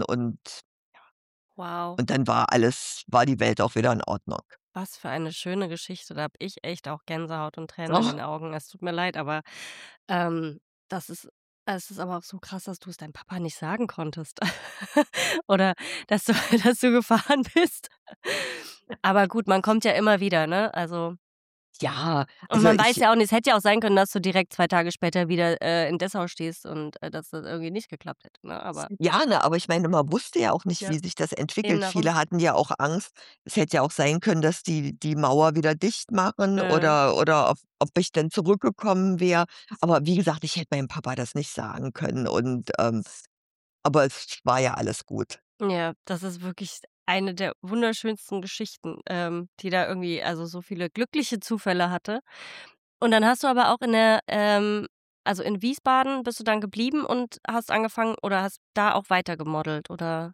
Wow, und dann war die Welt auch wieder in Ordnung. was für eine schöne Geschichte. Da habe ich echt auch Gänsehaut und Tränen in Oh, den Augen. Es tut mir leid, aber, ähm, das ist es ist aber auch so krass, dass du es deinem Papa nicht sagen konntest. Oder dass du dass du gefahren bist. Aber gut, man kommt ja immer wieder, ne? Also ja, und also man weiß ich ja auch nicht es hätte ja auch sein können, dass du direkt 2 Tage später wieder, in Dessau stehst und, dass das irgendwie nicht geklappt hätte, ne? Aber Ja, ne, aber ich meine, man wusste ja auch nicht, ja, wie sich das eben entwickelt. darum. Viele hatten ja auch Angst. Es hätte ja auch sein können, dass die Mauer wieder dicht machen Mhm. oder ob ich dann zurückgekommen wäre. Aber wie gesagt, ich hätte meinem Papa das nicht sagen können aber es war ja alles gut. Ja, das ist wirklich eine der wunderschönsten Geschichten, die da irgendwie also, so viele glückliche Zufälle hatte. Und dann hast du aber auch also, in Wiesbaden bist du dann geblieben und hast angefangen oder hast da auch weiter gemodelt, oder?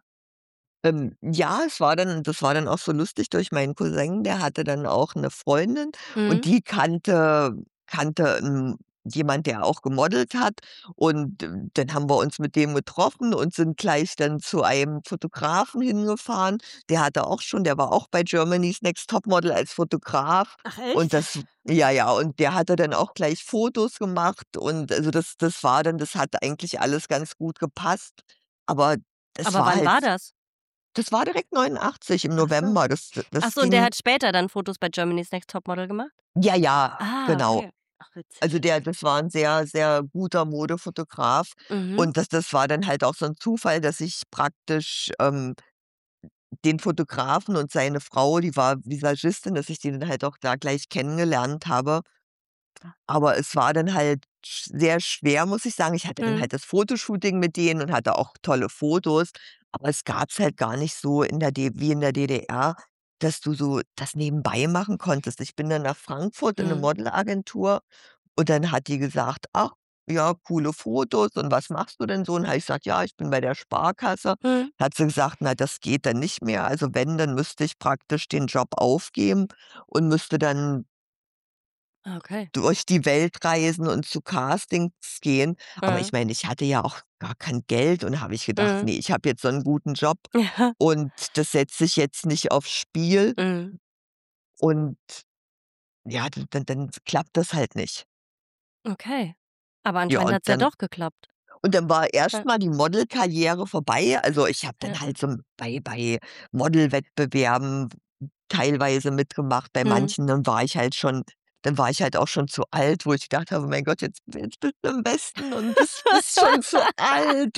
Ja, das war dann auch so lustig durch meinen Cousin, der hatte dann auch 'ne Freundin und Mhm. die kannte jemand, der auch gemodelt hat und, dann haben wir uns mit dem getroffen und sind gleich dann zu einem Fotografen hingefahren. Der war auch bei Germany's Next Topmodel als Fotograf Ach und echt? das ja, ja, und der hatte dann auch gleich Fotos gemacht und also das hat eigentlich alles ganz gut gepasst, aber das Aber war wann halt war das? Das war direkt 89 im Ach so. November. Ach Das so, und der ging hat später dann Fotos bei Germany's Next Topmodel gemacht? ja, ja, Ah, genau. okay. Ach, Also, witzig. das war 'n sehr, sehr guter Modefotograf Mhm. und das war dann halt auch so 'n Zufall, dass ich praktisch, den Fotografen und seine Frau, die war Visagistin, dass ich die dann halt auch da gleich kennengelernt habe. Aber es war dann halt sehr schwer, muss ich sagen. Ich hatte dann Mhm. halt das Fotoshooting mit denen und hatte auch tolle Fotos, aber es gab's halt gar nicht so in der wie in der DDR, dass du so das nebenbei machen konntest. Ich bin dann nach Frankfurt in 'ne Mhm. Modelagentur und dann hat die gesagt: „Ach, ja, coole Fotos und was machst du denn so?“ Und habe ich gesagt: „Ja, ich bin bei der Sparkasse.“ Mhm. Hat sie gesagt: „Na, das geht dann nicht mehr. Also wenn, dann müsste ich praktisch den Job aufgeben und müsste dann Okay. durch die Welt reisen und zu Castings gehen.“ Aber Mhm. ich meine, ich hatte ja auch gar kein Geld und habe ich gedacht: Mhm. „Ne, ich habe jetzt so 'n guten Job Ja. und das setze ich jetzt nicht aufs Spiel.“ Mhm. Und ja, dann klappt das halt nicht. Okay. Aber Ja, anscheinend hat's ja doch geklappt. und dann war Ja. erst mal die Modelkarriere vorbei. Also, ich habe Ja. dann halt so bei Modelwettbewerben teilweise mitgemacht. Bei Mhm. manchen, dann war ich halt auch schon zu alt, wo ich gedacht habe: „Mein Gott, jetzt bist du im Westen und bist schon zu alt.“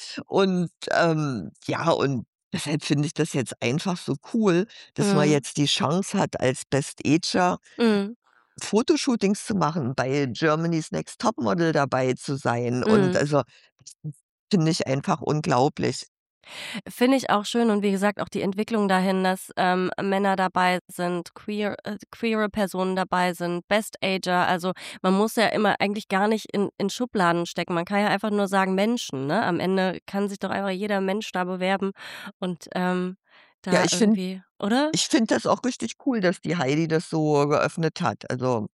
Ja, und deshalb finde ich das jetzt einfach so cool, dass man Mhm. jetzt die Chance hat, als Best Ager Mhm. Fotoshootings zu machen, bei Germany's Next Topmodel dabei zu sein. Und Mhm. also, das finde ich einfach unglaublich. Finde ich auch schön und wie gesagt, auch die Entwicklung dahin, dass, Männer dabei sind, queere Personen dabei sind, Best Ager. Also, man muss ja immer eigentlich gar nicht in Schubladen stecken. Man kann ja einfach nur sagen Menschen, ne? Am Ende kann sich doch einfach jeder Mensch da bewerben und, Ja, da irgendwie, oder? ich finde das auch richtig cool, dass die Heidi das so geöffnet hat. Also,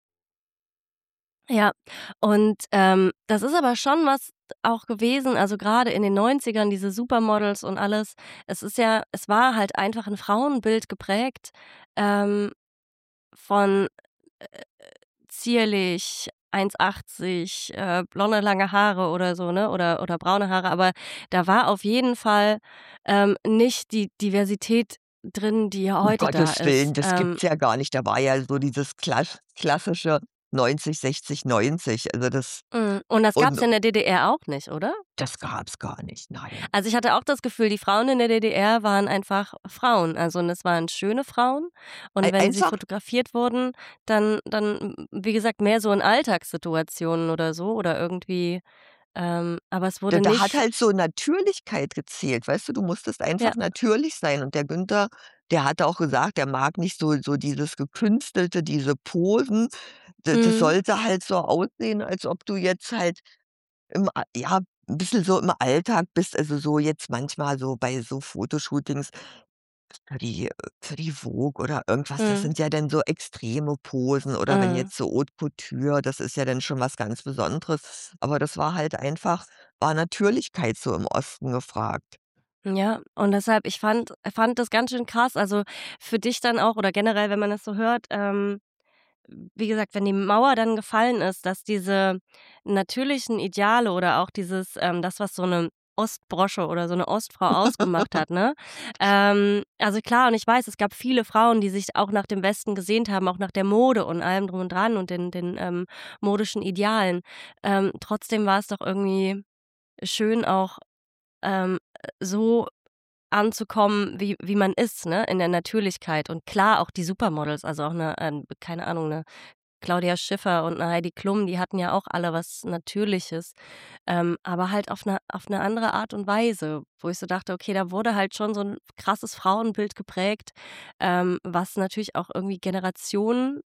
Ja, und, das ist aber schon was auch gewesen, also gerade in den 90ern diese Supermodels und alles. Es war halt einfach ein Frauenbild geprägt, ähm, von, äh, zierlich, 1,80, blonde, lange Haare oder so, ne, oder braune Haare, aber da war auf jeden Fall, nicht die Diversität drin, die um heute da Gottes Willen, ist. das gibt's ja gar nicht. Da war ja so dieses klassische 90, 60, 90. Also, Und das gab's und ja in der DDR auch nicht, oder? das gab's gar nicht, nein. Also, ich hatte auch das Gefühl, die Frauen in der DDR waren einfach Frauen. Also, und es waren schöne Frauen. Und wenn sie Einfach fotografiert wurden, dann, wie gesagt, mehr so in Alltagssituationen oder so oder irgendwie, aber es Da wurde da hat nicht, halt so Natürlichkeit gezählt, weißt du? Du musstest ja, einfach natürlich sein und der Günther, der hat auch gesagt, der mag nicht so dieses Gekünstelte, diese Posen. Das mhm, sollte halt so aussehen, als ob du jetzt halt ja, 'n bisschen so im Alltag bist. Also, so jetzt manchmal so bei so Fotoshootings für die Vogue oder irgendwas, das mhm, sind ja dann so extreme Posen oder wenn mhm. jetzt so Haute Couture, das ist ja dann schon was ganz Besonderes. Aber das war halt einfach war Natürlichkeit so im Osten gefragt. Ja, und deshalb, ich fand das ganz schön krass. Also, für dich dann auch oder generell, wenn man das so hört, wie gesagt, wenn die Mauer dann gefallen ist, dass diese natürlichen Ideale oder auch dieses, das, was so eine Ostbrosche oder so eine Ostfrau ausgemacht hat, ne? Also klar, und ich weiß, es gab viele Frauen, die sich auch nach dem Westen gesehnt haben, auch nach der Mode und allem drum und dran und den modischen Idealen. Trotzdem war es doch irgendwie schön auch, so anzukommen, wie man ist, ne, in der Natürlichkeit. Und klar, auch die Supermodels, also auch 'ne, keine Ahnung, 'ne Claudia Schiffer und 'ne Heidi Klum, die hatten ja auch alle was Natürliches, aber halt auf 'ne andere Art und Weise, wo ich so dachte: „Okay, da wurde halt schon so 'n krasses Frauenbild geprägt, was natürlich auch irgendwie Generationen,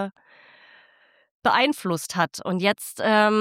beeinflusst hat." Und jetzt,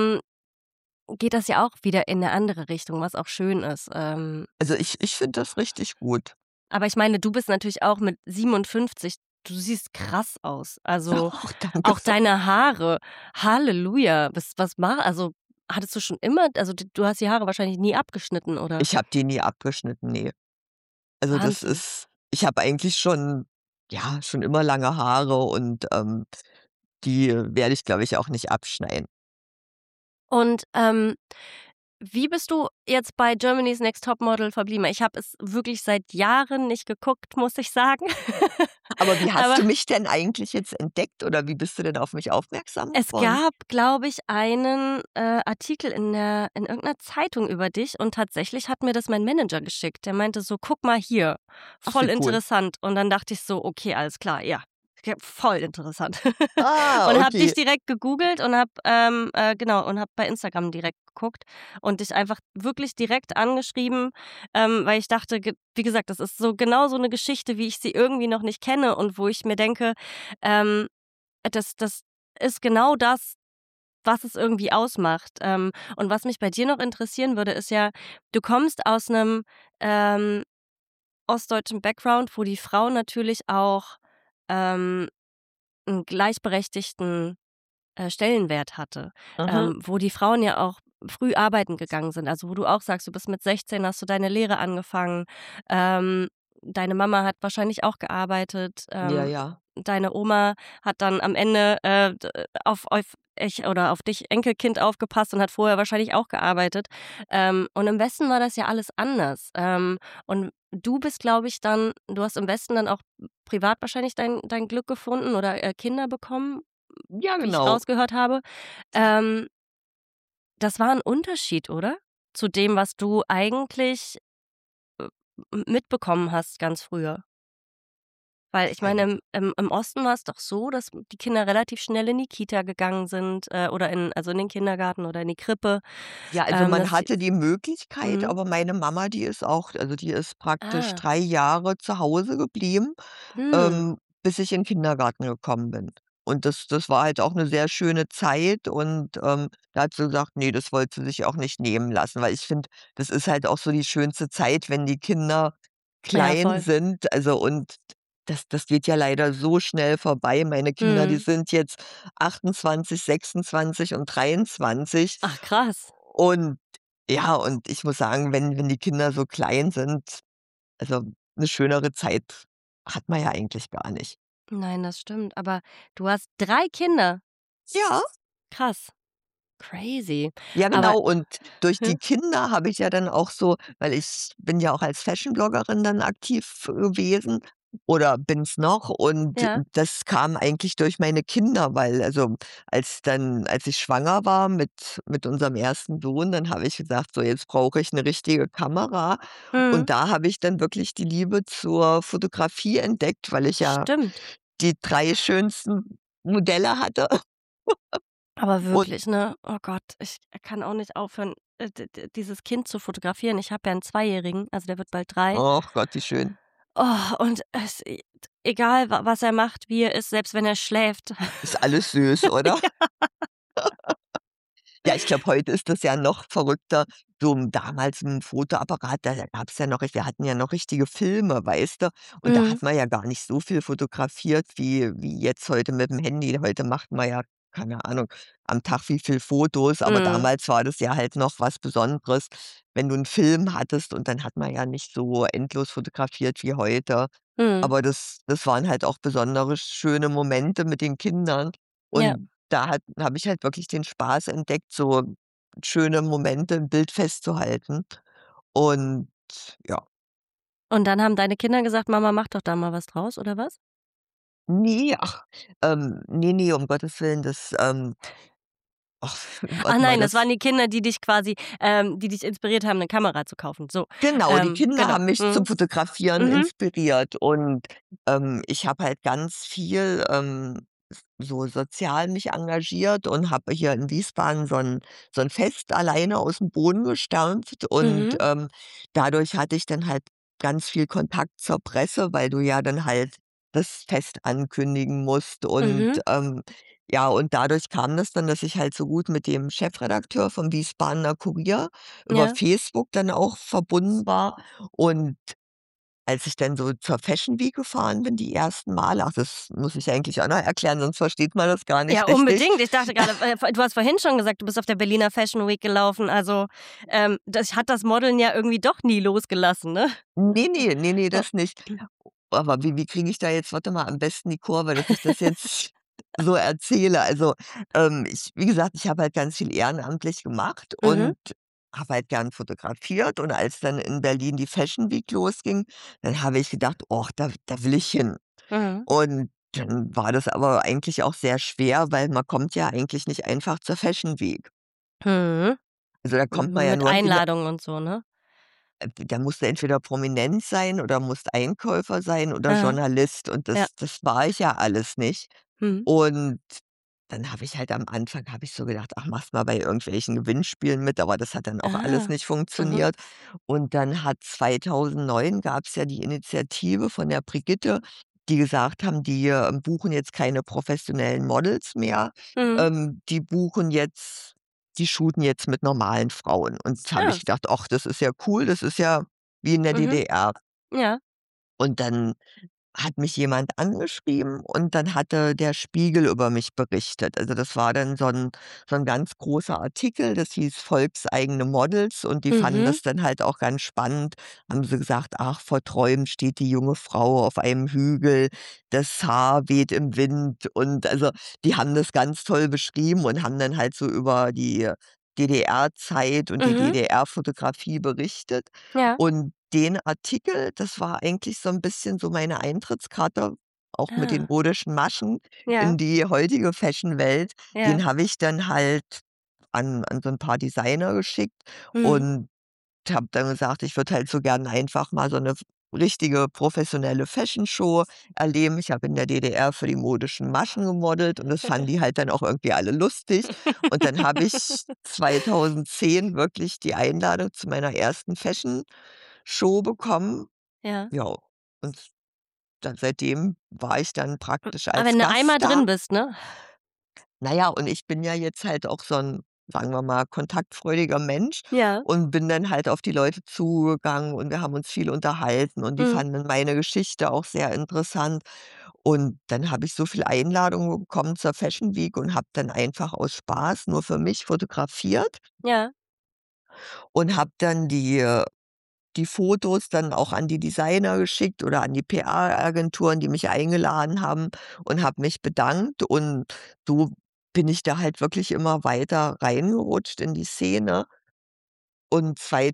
geht das ja auch wieder in 'ne andere Richtung, was auch schön ist. Also, ich finde das richtig gut. Aber ich meine, du bist natürlich auch mit 57, du siehst krass aus. Also, Ach, danke. auch deine Haare. Halleluja. Also, hattest du schon immer, also, du hast die Haare wahrscheinlich nie abgeschnitten, oder? Ich habe die nie abgeschnitten, ne. Also, Wahnsinn. ich habe eigentlich schon ja, schon immer lange Haare und, die werde ich, glaube ich, auch nicht abschneiden. Und, Wie bist du jetzt bei Germany's Next Topmodel verblieben? Ich habe es wirklich seit Jahren nicht geguckt, muss ich sagen. Aber wie hast Aber du mich denn eigentlich jetzt entdeckt oder wie bist du denn auf mich aufmerksam es geworden? gab, glaube ich, einen, Artikel in irgendeiner Zeitung über dich und tatsächlich hat mir das mein Manager geschickt. Der meinte so: „Guck mal hier, Ach, voll wie cool. interessant.“ Und dann dachte ich so: „Okay, alles klar, ja, voll interessant.“ Ah, Und habe dich okay. direkt gegoogelt und habe, genau, und habe bei Instagram direkt geguckt und dich einfach wirklich direkt angeschrieben, weil ich dachte, wie gesagt, das ist so genau so eine Geschichte, wie ich sie irgendwie noch nicht kenne und wo ich mir denke, ähm, das ist genau das, was es irgendwie ausmacht. Und was mich bei dir noch interessieren würde, ist ja, du kommst aus einem ähm, ostdeutschen Background, wo die Frau natürlich auch, ähm, 'n gleichberechtigten Stellenwert hatte, Mhm. wo die Frauen ja auch früh arbeiten gegangen sind. Also, wo du auch sagst, du bist mit 16 hast du deine Lehre angefangen. Ähm, Deine Mama hat wahrscheinlich auch gearbeitet. Ja, ja. Deine Oma hat dann am Ende, auf dich Enkelkind aufgepasst und hat vorher wahrscheinlich auch gearbeitet. Und im Westen war das ja alles anders. Und du hast im Westen dann auch privat wahrscheinlich dein Glück gefunden oder, Kinder bekommen, Ja, wie ich genau. rausgehört habe. Ähm, Das war 'n Unterschied, oder? Zu dem, was du eigentlich, mitbekommen hast ganz früher. Weil ich meine, im Osten war's doch so, dass die Kinder relativ schnell in die Kita gegangen sind, oder in den Kindergarten oder in die Krippe, Ja, also man dass sie hatte die Möglichkeit, mhm. aber meine Mama, die ist praktisch Ah, 3 Jahre zu Hause geblieben, hm, bis ich in 'n Kindergarten gekommen bin. Und das war halt auch 'ne sehr schöne Zeit und, da hat sie gesagt: „Ne, das wollte sie sich auch nicht nehmen lassen“, weil ich finde, das ist halt auch so die schönste Zeit, wenn die Kinder ja, klein voll. sind. Also, und das geht ja leider so schnell vorbei. Meine Kinder, die Mhm. sind jetzt 28, 26 und 23. Ach krass. Und ja, und ich muss sagen, wenn die Kinder so klein sind, also 'ne schönere Zeit hat man ja eigentlich gar nicht. Nein, das stimmt. Aber du hast 3 Kinder. Ja. Krass. Crazy. Ja, Aber genau. Und durch die mhm, Kinder habe ich ja dann auch so, weil ich bin ja auch als Fashion-Bloggerin dann aktiv gewesen oder bin's noch, und ja, das kam eigentlich durch meine Kinder, weil also, als ich schwanger war mit unserem ersten Sohn, dann habe ich gesagt: „So, jetzt brauche ich 'ne richtige Kamera.“ mhm, Und da habe ich dann wirklich die Liebe zur Fotografie entdeckt, weil ich ja stimmt. die 3 schönsten Modelle hatte. Aber Und wirklich, ne? Oh Gott, ich kann auch nicht aufhören, d d dieses Kind zu fotografieren. Ich habe ja 'n Zweijährigen, also der wird bald 3. ach Gott, wie schön. Oh, und egal, was er macht, wie er ist, selbst wenn er schläft. Ist alles süß, oder? Ja. Ja, ich glaube, heute ist das ja noch verrückter. So damals mit'm Fotoapparat, da gab's ja noch wir hatten ja noch richtige Filme, weißt du? Und da Mhm, hat man ja gar nicht so viel fotografiert wie jetzt heute mit dem Handy. Heute macht man ja, keine Ahnung, am Tag wie viel Fotos, aber mhm, damals war das ja halt noch was Besonderes, wenn du 'n Film hattest, und dann hat man ja nicht so endlos fotografiert wie heute. mhm. Aber das waren halt auch besondere schöne Momente mit den Kindern. Ja. Und da habe ich halt wirklich den Spaß entdeckt, so schöne Momente im Bild festzuhalten. Und ja, Und dann haben deine Kinder gesagt: „Mama, mach doch da mal was draus“, oder was? ne, ach, ne, um Gottes Willen, ach, Ach warte mal, nein, das waren die Kinder, die dich inspiriert haben, 'ne Kamera zu kaufen. So, genau, die Kinder genau. haben mich zum Mhm. Fotografieren Mhm. inspiriert, und, ich habe halt ganz viel, so sozial mich engagiert und habe hier in Wiesbaden so 'n Fest alleine aus'm Boden gestampft, und, Mhm. dadurch hatte ich dann halt ganz viel Kontakt zur Presse, weil du ja dann halt das Fest ankündigen musst, und, Mhm. ja, und dadurch kam das dann, dass ich halt so gut mit dem Chefredakteur vom Wiesbadener Kurier über Ja. Facebook dann auch verbunden war. Und als ich dann so zur Fashion Week gefahren bin, die ersten Male, ach, das muss ich eigentlich auch noch erklären, sonst versteht man das gar Ja, nicht richtig. unbedingt. Ich dachte grade, du hast vorhin schon gesagt, du bist auf der Berliner Fashion Week gelaufen. Also, das hat das Modeln ja irgendwie doch nie losgelassen, ne? Ne, Oh. das nicht. Aber wie kriege ich da jetzt, warte mal, am besten die Kurve, dass ich das jetzt so erzähle? Also, ich wie gesagt, ich habe halt ganz viel ehrenamtlich gemacht, Mhm. und habe halt gern fotografiert und als dann in Berlin die Fashion Week losging, dann habe ich gedacht: „Och, da will ich hin.“ Mhm. Und dann war das aber eigentlich auch sehr schwer, weil man kommt ja eigentlich nicht einfach zur Fashion Week. Mhm. Also, da kommt man ja Mit nur hin. Einladungen und so, ne? Da musst du entweder prominent sein oder musst Einkäufer sein oder Ja, Journalist und ja. das war ich ja alles nicht. Mhm. Und dann habe ich halt am Anfang habe ich so gedacht: „Ach, machst mal bei irgendwelchen Gewinnspielen mit“, aber das hat dann auch alles Ah. nicht Mhm. funktioniert. Und dann hat 2009 gab's ja die Initiative von der Brigitte, die gesagt haben, die, buchen jetzt keine professionellen Models mehr, Mhm. die shooten jetzt mit normalen Frauen. Und da habe ich Ja. gedacht: „Ach, das ist ja cool, das ist ja wie in der Mhm. DDR.“ Ja. Und dann hat mich jemand angeschrieben und dann hatte der Spiegel über mich berichtet. Also, das war dann so 'n ganz großer Artikel, das hieß „Volkseigene Models“ und die fanden Mhm. das dann halt auch ganz spannend. Haben sie gesagt: „Ach, vor Träumen steht die junge Frau auf einem Hügel, das Haar weht im Wind.“ Und also, die haben das ganz toll beschrieben und haben dann halt so über die DDR-Zeit und die Mhm. DDR-Fotografie berichtet. Ja. Und den Artikel, das war eigentlich so 'n bisschen so meine Eintrittskarte, auch mit den Ah. modischen Maschen Ja. in die heutige Fashionwelt. Ja. Den habe ich dann halt an so 'n paar Designer geschickt Mhm. und habe dann gesagt, ich würde halt so gern einfach mal so 'ne richtige professionelle Fashion-Show erleben. Ich habe in der DDR für die modischen Maschen gemodelt und das fanden die halt dann auch irgendwie alle lustig. Und dann habe ich 2010 wirklich die Einladung zu meiner ersten Fashion-Show bekommen. Ja. Ja, und dann seitdem war ich dann praktisch Aber als wenn du Gast einmal da. drin bist, ne? Na ja, und ich bin ja jetzt halt auch so 'n, sagen wir mal, kontaktfreudiger Mensch Ja. und bin dann halt auf die Leute zugegangen und wir haben uns viel unterhalten und die Mhm. fanden meine Geschichte auch sehr interessant. Und dann habe ich so viel Einladungen bekommen zur Fashion Week und habe dann einfach aus Spaß nur für mich fotografiert Ja. und habe dann die Fotos dann auch an die Designer geschickt oder an die PR-Agenturen, die mich eingeladen haben und habe mich bedankt. Und so bin ich da halt wirklich immer weiter reingerutscht in die Szene. Und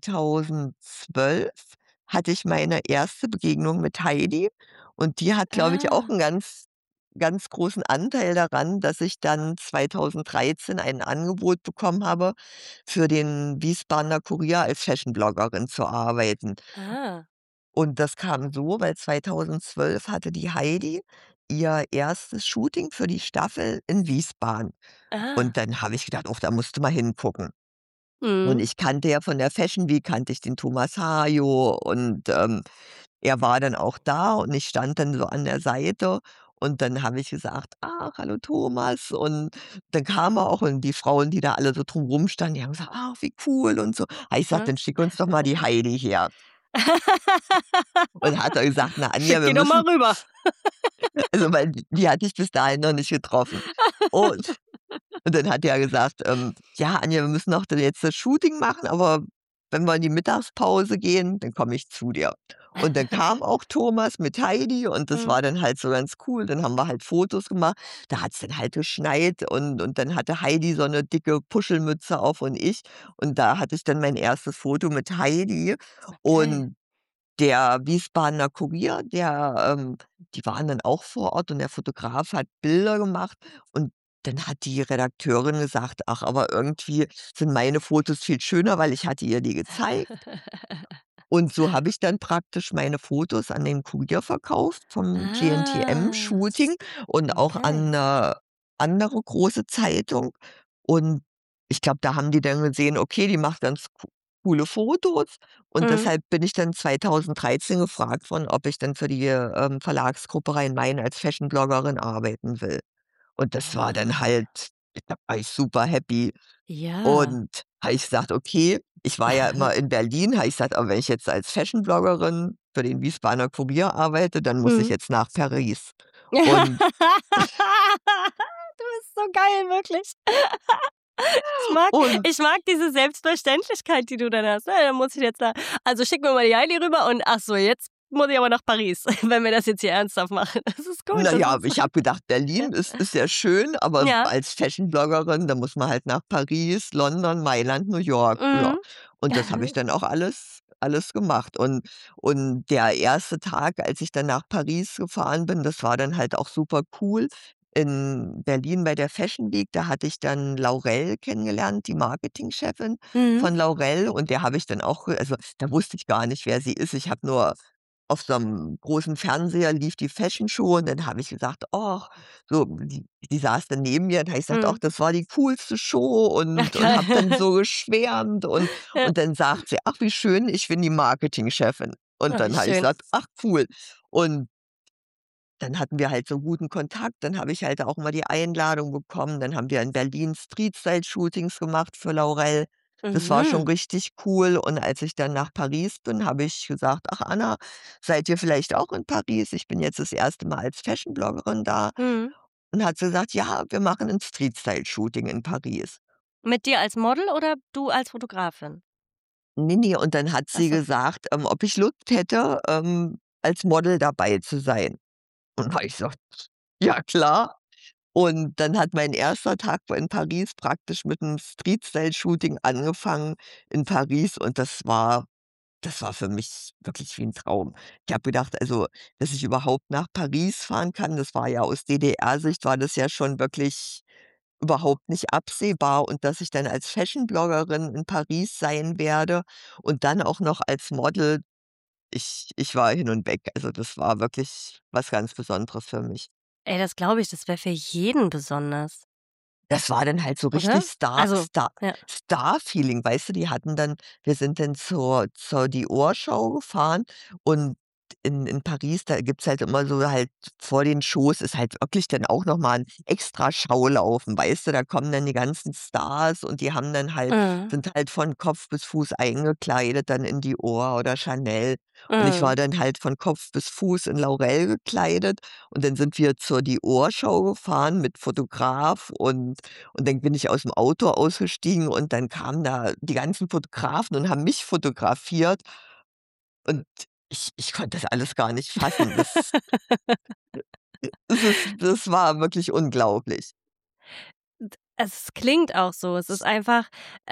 2012 hatte ich meine erste Begegnung mit Heidi und die hat, glaube ich, auch Ah. 'n ganz großen Anteil daran, dass ich dann 2013 ein Angebot bekommen habe, für den Wiesbadener Kurier als Fashion-Bloggerin zu arbeiten. Ah. Und das kam so, weil 2012 hatte die Heidi ihr erstes Shooting für die Staffel in Wiesbaden. Und Ah. dann habe ich gedacht: „Och, da musst du mal hingucken.“ Und Mhm. ich kannte ja von der Fashion Week kannte ich den Thomas Hajo und, er war dann auch da und ich stand dann so an der Seite und dann habe ich gesagt: „Ach, hallo Thomas.“ Und dann kam er auch und die Frauen, die da alle so drumrum standen, die haben gesagt: „Ach, wie cool“ und so. Habe ich gesagt: Mhm. „Dann schick uns doch mal die Heidi her.“ Und hat er gesagt: „Na Anja, Schick wir die doch mal müssen“, rüber. also, weil die hatte ich bis dahin noch nicht getroffen. Und dann hat er gesagt, „Ja, Anja, wir müssen noch jetzt das Shooting machen, aber wenn wir in die Mittagspause gehen, dann komme ich zu dir.“ Und dann kam auch Thomas mit Heidi und das Mhm. war dann halt so ganz cool. Dann haben wir halt Fotos gemacht. Da hat's dann halt geschneit und dann hatte Heidi so 'ne dicke Puschelmütze auf und ich. Und da hatte ich dann mein erstes Foto mit Heidi Geil. und der Wiesbadener Kurier, die waren dann auch vor Ort und der Fotograf hat Bilder gemacht und dann hat die Redakteurin gesagt: „Ach, aber irgendwie sind meine Fotos viel schöner“, weil ich hatte ihr die gezeigt. Und so habe ich dann praktisch meine Fotos an den Kurier verkauft vom Ah, GNTM-Shooting und auch okay. an 'ne andere große Zeitung. Und ich glaube, da haben die dann gesehen, okay, die macht ganz coole Fotos. Und Mhm. deshalb bin ich dann 2013 gefragt worden, ob ich dann für die, Verlagsgruppe Rhein-Main als Fashion-Bloggerin arbeiten will. Und das war dann Ah. halt, da war ich super happy. Ja. Und habe ich gesagt: „Okay“, ich war ja immer in Berlin, habe ich gesagt: „Aber wenn ich jetzt als Fashion-Bloggerin für den Wiesbadener Kurier arbeite, dann muss ich Mhm. jetzt nach Paris.“ Du Und bist so geil, wirklich. Ich mag und ich mag diese Selbstverständlichkeit, die du dann hast. „Ja, dann muss ich jetzt da also, schick mir mal die Heidi rüber und ach so, jetzt muss ich aber nach Paris, wenn wir das jetzt hier ernsthaft machen. Das ist gut. Na Das ja, ist ich habe gedacht, ja. Berlin ist ja schön, aber Ja. als Fashion-Bloggerin, da muss man halt nach Paris, London, Mailand, New York, ja. Mhm. Und das habe ich dann auch alles gemacht. Und der erste Tag, als ich dann nach Paris gefahren bin, das war dann halt auch super cool. In Berlin bei der Fashion Week, da hatte ich dann Laurel kennengelernt, die Marketingchefin Mhm. von Laurel. Und der habe ich dann auch also, da wusste ich gar nicht, wer sie ist. Ich habe nur auf so 'nem großen Fernseher lief die Fashion Show und dann habe ich gesagt: „Och“, so, die saß dann neben mir und habe ich gesagt: „Ach, Mhm. das war die coolste Show“ Ach, und habe dann geil. so geschwärmt Ja. und dann sagt sie: „Ach, wie schön, ich bin die Marketingchefin.“ Und Ach, wie dann habe ich schön. gesagt: „Ach, cool.“ Und dann hatten wir halt so guten Kontakt, dann habe ich halt auch mal die Einladung bekommen. Dann haben wir in Berlin Street-Style-Shootings gemacht für Laurel. Das war schon Mhm. richtig cool. Und als ich dann nach Paris bin, habe ich gesagt: „Ach Anna, seid ihr vielleicht auch in Paris? Ich bin jetzt das erste Mal als Fashion-Bloggerin da.“ Mhm. Und hat sie gesagt: „Ja, wir machen 'n Street-Style-Shooting in Paris.“ Mit dir als Model oder du als Fotografin? Ne, und dann hat Ach sie so. gesagt, ob ich Lust hätte, als Model dabei zu sein. Und habe ich gesagt: „Ja klar.“ Und dann hat mein erster Tag in Paris praktisch mit 'nem Street-Style-Shooting angefangen in Paris und das war für mich wirklich wie 'n Traum. Ich habe gedacht, also, dass ich überhaupt nach Paris fahren kann, das war ja aus DDR-Sicht war das ja schon wirklich überhaupt nicht absehbar und dass ich dann als Fashion-Bloggerin in Paris sein werde und dann auch noch als Model, ich war hin und weg. Also, das war wirklich was ganz Besonderes für mich. Ey, das glaube ich, das wäre für jeden besonders, Das war dann halt so richtig oder? Also, ja. Star-Feeling, weißt du? Wir sind dann zur Dior-Show gefahren und in Paris, da gibt's halt immer so halt vor den Shows ist halt wirklich dann auch noch mal 'n extra Schaulaufen, weißt du? Da kommen dann die ganzen Stars und die haben dann halt Mhm. sind halt von Kopf bis Fuß eingekleidet dann in Dior oder Chanel. Und ich war Mhm. dann halt von Kopf bis Fuß in Laurel gekleidet und dann sind wir zur Dior-Show gefahren mit Fotograf und dann bin ich aus'm Auto ausgestiegen und dann kamen da die ganzen Fotografen und haben mich fotografiert und ich konnte das alles gar nicht fassen. Das war wirklich unglaublich. Es klingt auch so. Es ist einfach,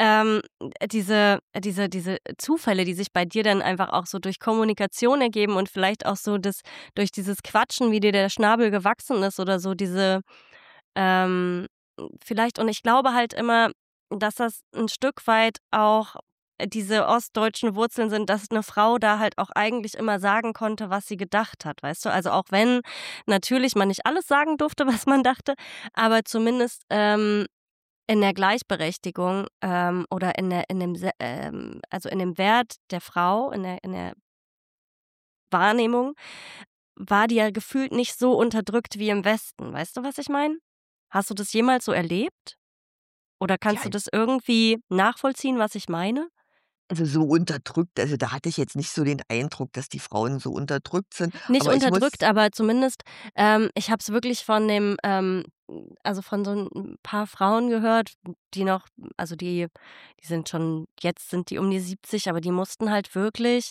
diese Zufälle, die sich bei dir dann einfach auch so durch Kommunikation ergeben und vielleicht auch so das durch dieses Quatschen, wie dir der Schnabel gewachsen ist oder so diese, ähm, vielleicht und ich glaube halt immer, dass das ein Stück weit auch diese ostdeutschen Wurzeln sind, dass eine Frau da halt auch eigentlich immer sagen konnte, was sie gedacht hat, weißt du? Also, auch wenn natürlich man nicht alles sagen durfte, was man dachte, aber zumindest, in der Gleichberechtigung, oder in dem also, in dem Wert der Frau, in der Wahrnehmung, war die ja gefühlt nicht so unterdrückt wie im Westen. Weißt du, was ich meine? Hast du das jemals so erlebt? Oder kannst Ja, du das irgendwie nachvollziehen, was ich meine? also so unterdrückt, also da hatte ich jetzt nicht so den Eindruck, dass die Frauen so unterdrückt sind, Nicht aber ich unterdrückt, muss aber zumindest, ich habe es wirklich von dem, also, von so ein paar Frauen gehört, die noch also, die sind schon jetzt sind die um die 70, aber die mussten halt wirklich,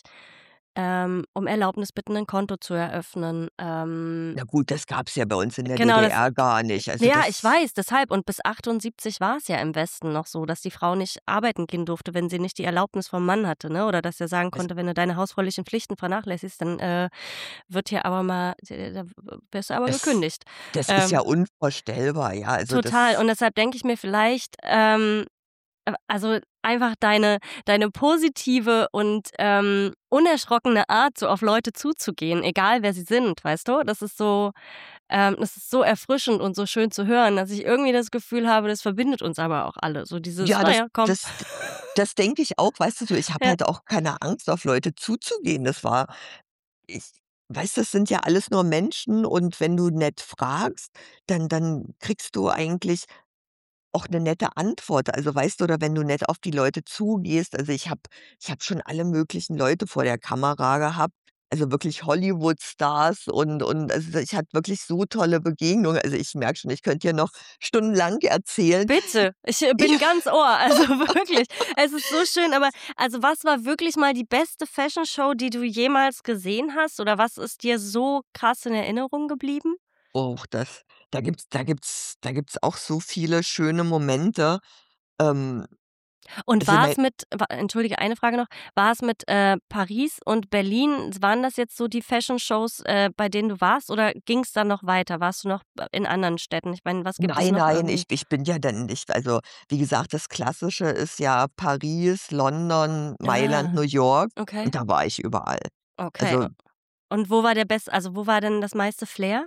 um Erlaubnis bitten, 'nen Konto zu eröffnen. na gut, das gab's ja bei uns in der Genau, das DDR gar nicht. Also ja, ich das weiß, deshalb und bis 78 war es ja im Westen noch so, dass die Frau nicht arbeiten gehen durfte, wenn sie nicht die Erlaubnis vom Mann hatte, ne? Oder dass er sagen das konnte: „Wenn du deine hausfraulichen Pflichten vernachlässigst, dann, wird hier aber mal da wirst du aber das gekündigt.“ das ist ja Ähm, unvorstellbar, ja. Also total. das Und deshalb denke ich mir vielleicht, also, einfach deine positive und, unerschrockene Art, so auf Leute zuzugehen, egal wer sie sind, weißt du? Das ist so erfrischend und so schön zu hören, dass ich irgendwie das Gefühl habe, das verbindet uns aber auch alle. So dieses: ja, „Na das ja, komm.“ das das denke ich auch, weißt du so, ich habe Ja. halt auch keine Angst, auf Leute zuzugehen. Ich weißt du, das sind ja alles nur Menschen und wenn du nett fragst, dann kriegst du eigentlich auch 'ne nette Antwort. Also, weißt du, oder wenn du nett auf die Leute zugehst, also, ich habe schon alle möglichen Leute vor der Kamera gehabt. also wirklich Hollywood-Stars und also ich hatte wirklich so tolle Begegnungen. Also, ich merke schon, ich könnte dir noch stundenlang erzählen. Bitte, ich Ja. bin ganz Ohr, also wirklich. Es ist so schön, aber also was war wirklich mal die beste Fashion-Show, die du jemals gesehen hast oder was ist dir so krass in Erinnerung geblieben? Oh, da gibt's auch so viele schöne Momente. Ähm, Und also war mei es mit entschuldige, eine Frage noch. War es mit, Paris und Berlin waren das jetzt so die Fashion-Shows, bei denen du warst oder ging's dann noch weiter? Warst du noch in anderen Städten? Ich meine, was gibt es Nein, noch nein, irgendwie? ich bin ja dann nicht, also, wie gesagt, das Klassische ist ja Paris, London, Mailand, New Ah, York okay, und da war ich überall. okay. Also Und wo war der best also, wo war denn das meiste Flair?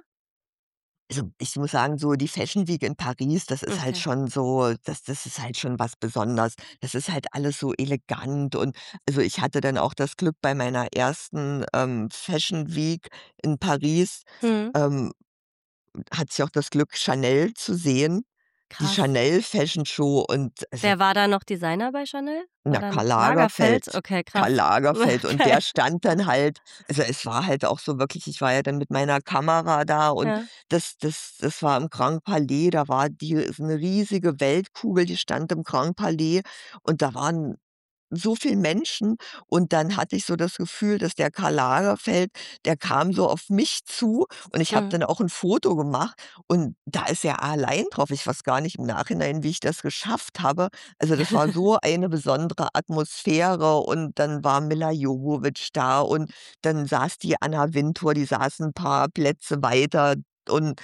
Also, ich muss sagen, so die Fashion Week in Paris, das ist halt Okay. schon so, das ist halt schon was Besonderes. Das ist halt alles so elegant und also, ich hatte dann auch das Glück bei meiner ersten, Fashion Week in Paris, Mhm. ähm, hatte ich auch das Glück, Chanel zu sehen, die Krass. Chanel Fashion Show und also Wer war da noch Designer bei Chanel? War na, da Karl noch Lagerfeld? Lagerfeld. Okay, Karl krass. Lagerfeld und Okay. der stand dann halt, also, es war halt auch so wirklich, ich war ja dann mit meiner Kamera da und Ja. das war im Grand Palais, da war die so 'ne riesige Weltkugel, die stand im Grand Palais und da waren so viel Menschen und dann hatte ich so das Gefühl, dass der Karl Lagerfeld, der kam so auf mich zu und ich habe Mhm. dann auch 'n Foto gemacht und da ist er allein drauf. Ich weiß gar nicht im Nachhinein, wie ich das geschafft habe. Also, das war so eine besondere Atmosphäre und dann war Milla Jovovich da und dann saß die Anna Wintour, die saß 'n paar Plätze weiter und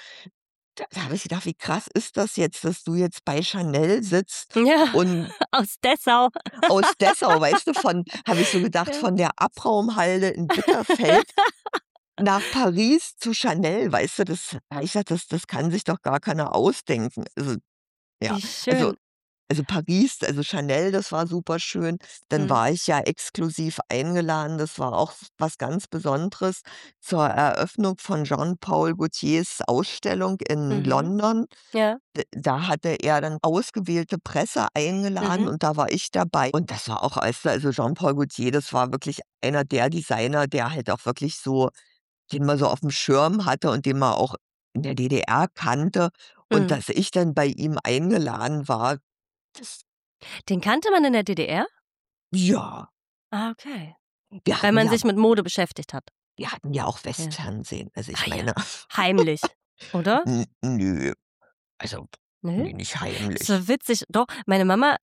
da habe ich gedacht: „Wie krass ist das jetzt, dass du jetzt bei Chanel sitzt Ja, und aus Dessau. aus Dessau, weißt du, von habe ich so gedacht, Ja. von der Abraumhalde in Bitterfeld nach Paris zu Chanel, weißt du, das habe ich gesagt, das kann sich doch gar keiner ausdenken. Also, ja, Wie also schön. Paris, also Chanel, das war super schön. Dann Mhm. war ich ja exklusiv eingeladen, das war auch was ganz Besonderes zur Eröffnung von Jean-Paul Gaultiers Ausstellung in Mhm. London. Ja. Da hatte er dann ausgewählte Presse eingeladen Mhm. und da war ich dabei. Und das war auch, weißt du, also Jean-Paul Gaultier, das war wirklich einer der Designer, der halt auch wirklich so, den man so auf dem Schirm hatte und den man auch in der DDR kannte. Und Mhm. dass ich dann bei ihm eingeladen war, das Den kannte man in der DDR? ja, Ah, okay. wir Weil hatten man ja sich mit Mode beschäftigt hat. wir hatten ja auch Ja. Westfernsehen. Also, ich Ah ja. meine, Heimlich, oder? nö, also, Ne? ne, nicht So heimlich. witzig. Doch, meine Mama,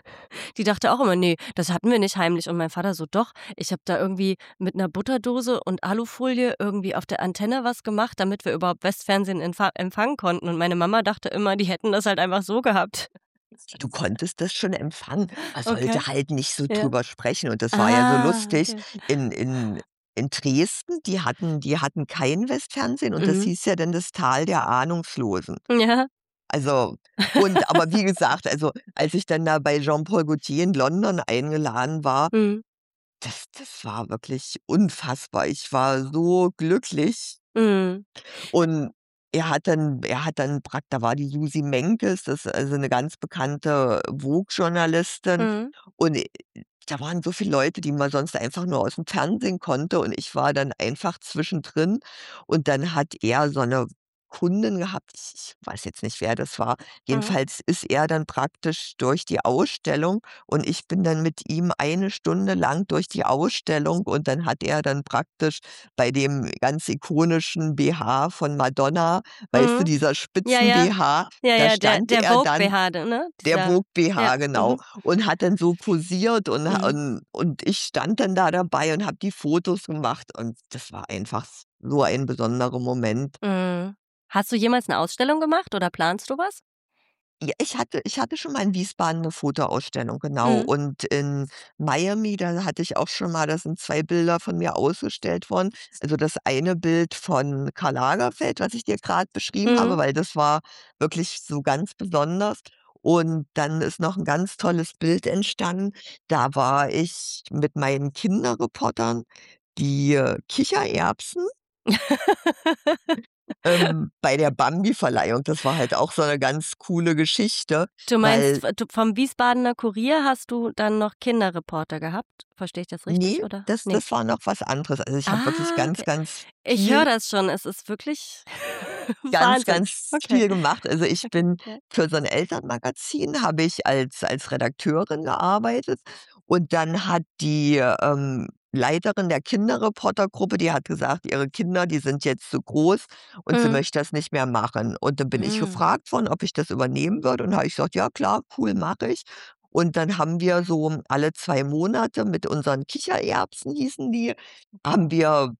die dachte auch immer: „Ne, das hatten wir nicht heimlich.“ Und mein Vater so: „Doch, ich habe da irgendwie mit 'ner Butterdose und Alufolie irgendwie auf der Antenne was gemacht, damit wir überhaupt Westfernsehen empfangen konnten.“ Und meine Mama dachte immer, die hätten das halt einfach so gehabt. Du konntest das schon empfangen. Man Okay, sollte halt nicht so ja. drüber sprechen und das war ja so Ah, lustig. okay. In Dresden, die hatten kein Westfernsehen und das Mhm. hieß ja dann das Tal der Ahnungslosen. Ja. Also aber wie gesagt, also, als ich dann da bei Jean-Paul Gaultier in London eingeladen war, Mhm. das war wirklich unfassbar. Ich war so glücklich. Mhm. Und er hat dann da war die Susi Menkes, das ist also 'ne ganz bekannte Vogue-Journalistin Mhm. und, da waren so viele Leute, die man sonst einfach nur aus'm Fernsehen konnte und ich war dann einfach zwischendrin und dann hat er so 'ne Kundin gehabt, ich weiß jetzt nicht, wer das war. Mhm. Jedenfalls ist er dann praktisch durch die Ausstellung und ich bin dann mit ihm eine Stunde lang durch die Ausstellung und dann hat er dann praktisch bei dem ganz ikonischen BH von Madonna, weißt du, Mhm. dieser Ja, ja. Spitzen-BH, Ja, da ja, der stand der er Vogue dann, BH, ne? der Dieser Vogue ja, BH, genau, mhm, und hat dann so posiert und ha mhm, und ich stand dann da dabei und habe die Fotos gemacht und das war einfach so ein besonderer Moment. mhm. Hast du jemals 'ne Ausstellung gemacht oder planst du was? Ja, ich hatte schon mal in Wiesbaden 'ne Fotoausstellung, genau. Mhm, Und in Miami, da hatte ich auch schon mal, da sind 2 Bilder von mir ausgestellt worden. Also, das eine Bild von Karl Lagerfeld, was ich dir grad beschrieben habe, mhm. weil das war wirklich so ganz besonders. Und dann ist noch 'n ganz tolles Bild entstanden. Da war ich mit meinen Kinderreportern, die, Kichererbsen bei der Bambi-Verleihung. Das war halt auch so eine ganz coole Geschichte, Du meinst, weil vom Wiesbadener Kurier hast du dann noch Kinderreporter gehabt? Verstehe ich das richtig, nee, oder? das Nee. das war noch was anderes. Also, ich habe wirklich Ah, ganz, okay. ganz Ich höre viel das schon. Es ist wirklich ganz, Wahnsinn. ganz Okay. viel gemacht. Also, ich bin Ja. für so 'n Elternmagazin habe ich als Redakteurin gearbeitet und dann hat die, Leiterin der Kinderreportergruppe, die hat gesagt, ihre Kinder, die sind jetzt so groß und sie Mhm. möchte das nicht mehr machen. Und dann bin ich Mhm. gefragt worden, ob ich das übernehmen würde und habe ich gesagt: „Ja klar, cool, mache ich." Und dann haben wir so alle 2 Monate mit unseren Kichererbsen hießen die, haben wir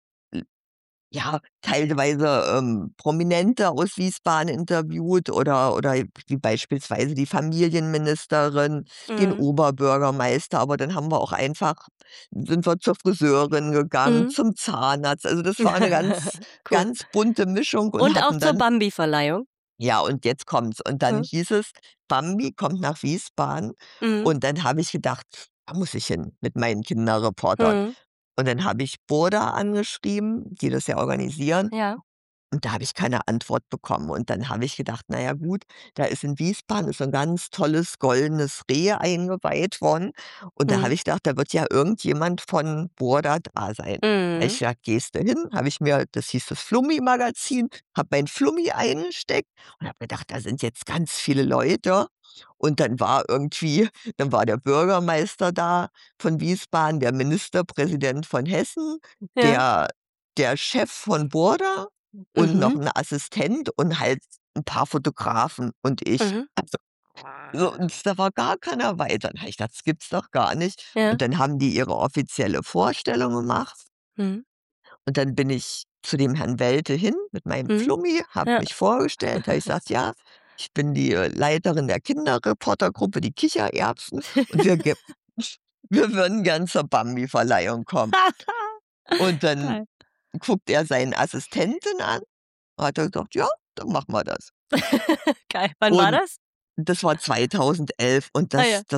ja, teilweise, Prominente aus Wiesbaden interviewt oder wie beispielsweise die Familienministerin, den Mhm. Oberbürgermeister, aber dann haben wir auch einfach sind wir zur Friseurin gegangen, Mhm. zum Zahnarzt. Also, das war eine ganz, Cool. ganz bunte Mischung und Und auch hatten zur dann Bambi-Verleihung? ja, und jetzt kommt's. Und dann Mhm. hieß es, Bambi kommt nach Wiesbaden Mhm. und dann habe ich gedacht: „Da muss ich hin mit meinen Kinderreportern." Mhm. Und dann habe ich Burda angeschrieben, die das ja organisieren. Ja. Und da habe ich keine Antwort bekommen. Und dann habe ich gedacht: „Na ja gut, da ist in Wiesbaden ist so 'n ganz tolles goldenes Reh eingeweiht worden." Und da Mhm. habe ich gedacht, da wird ja irgendjemand von Burda da sein. Da habe ich Mhm. gedacht: „Gehst du hin?" Habe ich mir das hieß das Flummi-Magazin, habe mein Flummi eingesteckt und habe gedacht, da sind jetzt ganz viele Leute. Und dann war der Bürgermeister da von Wiesbaden, der Ministerpräsident von Hessen, Ja. der Chef von Burda und noch Mhm. 'n Assistent und halt 'n paar Fotografen und ich. Mhm. Also, so und da war gar keiner weiter. Da habe ich gedacht: „Das gibt's doch gar nicht." Ja. Und dann haben die ihre offizielle Vorstellung gemacht Mhm. und dann bin ich zu dem Herrn Welte hin mit meinem Mhm. Flummi, habe Ja. mich vorgestellt, habe ich gesagt: „Ja, ich bin die, Leiterin der Kinderreportergruppe, die Kichererbsen und wir würden gern zur Bambi-Verleihung kommen." Und dann Geil. guckt er seinen Assistenten an, hat er gesagt: „Ja, dann machen wir das." Geil. Wann war Und das? das war 2011 und Ah ja.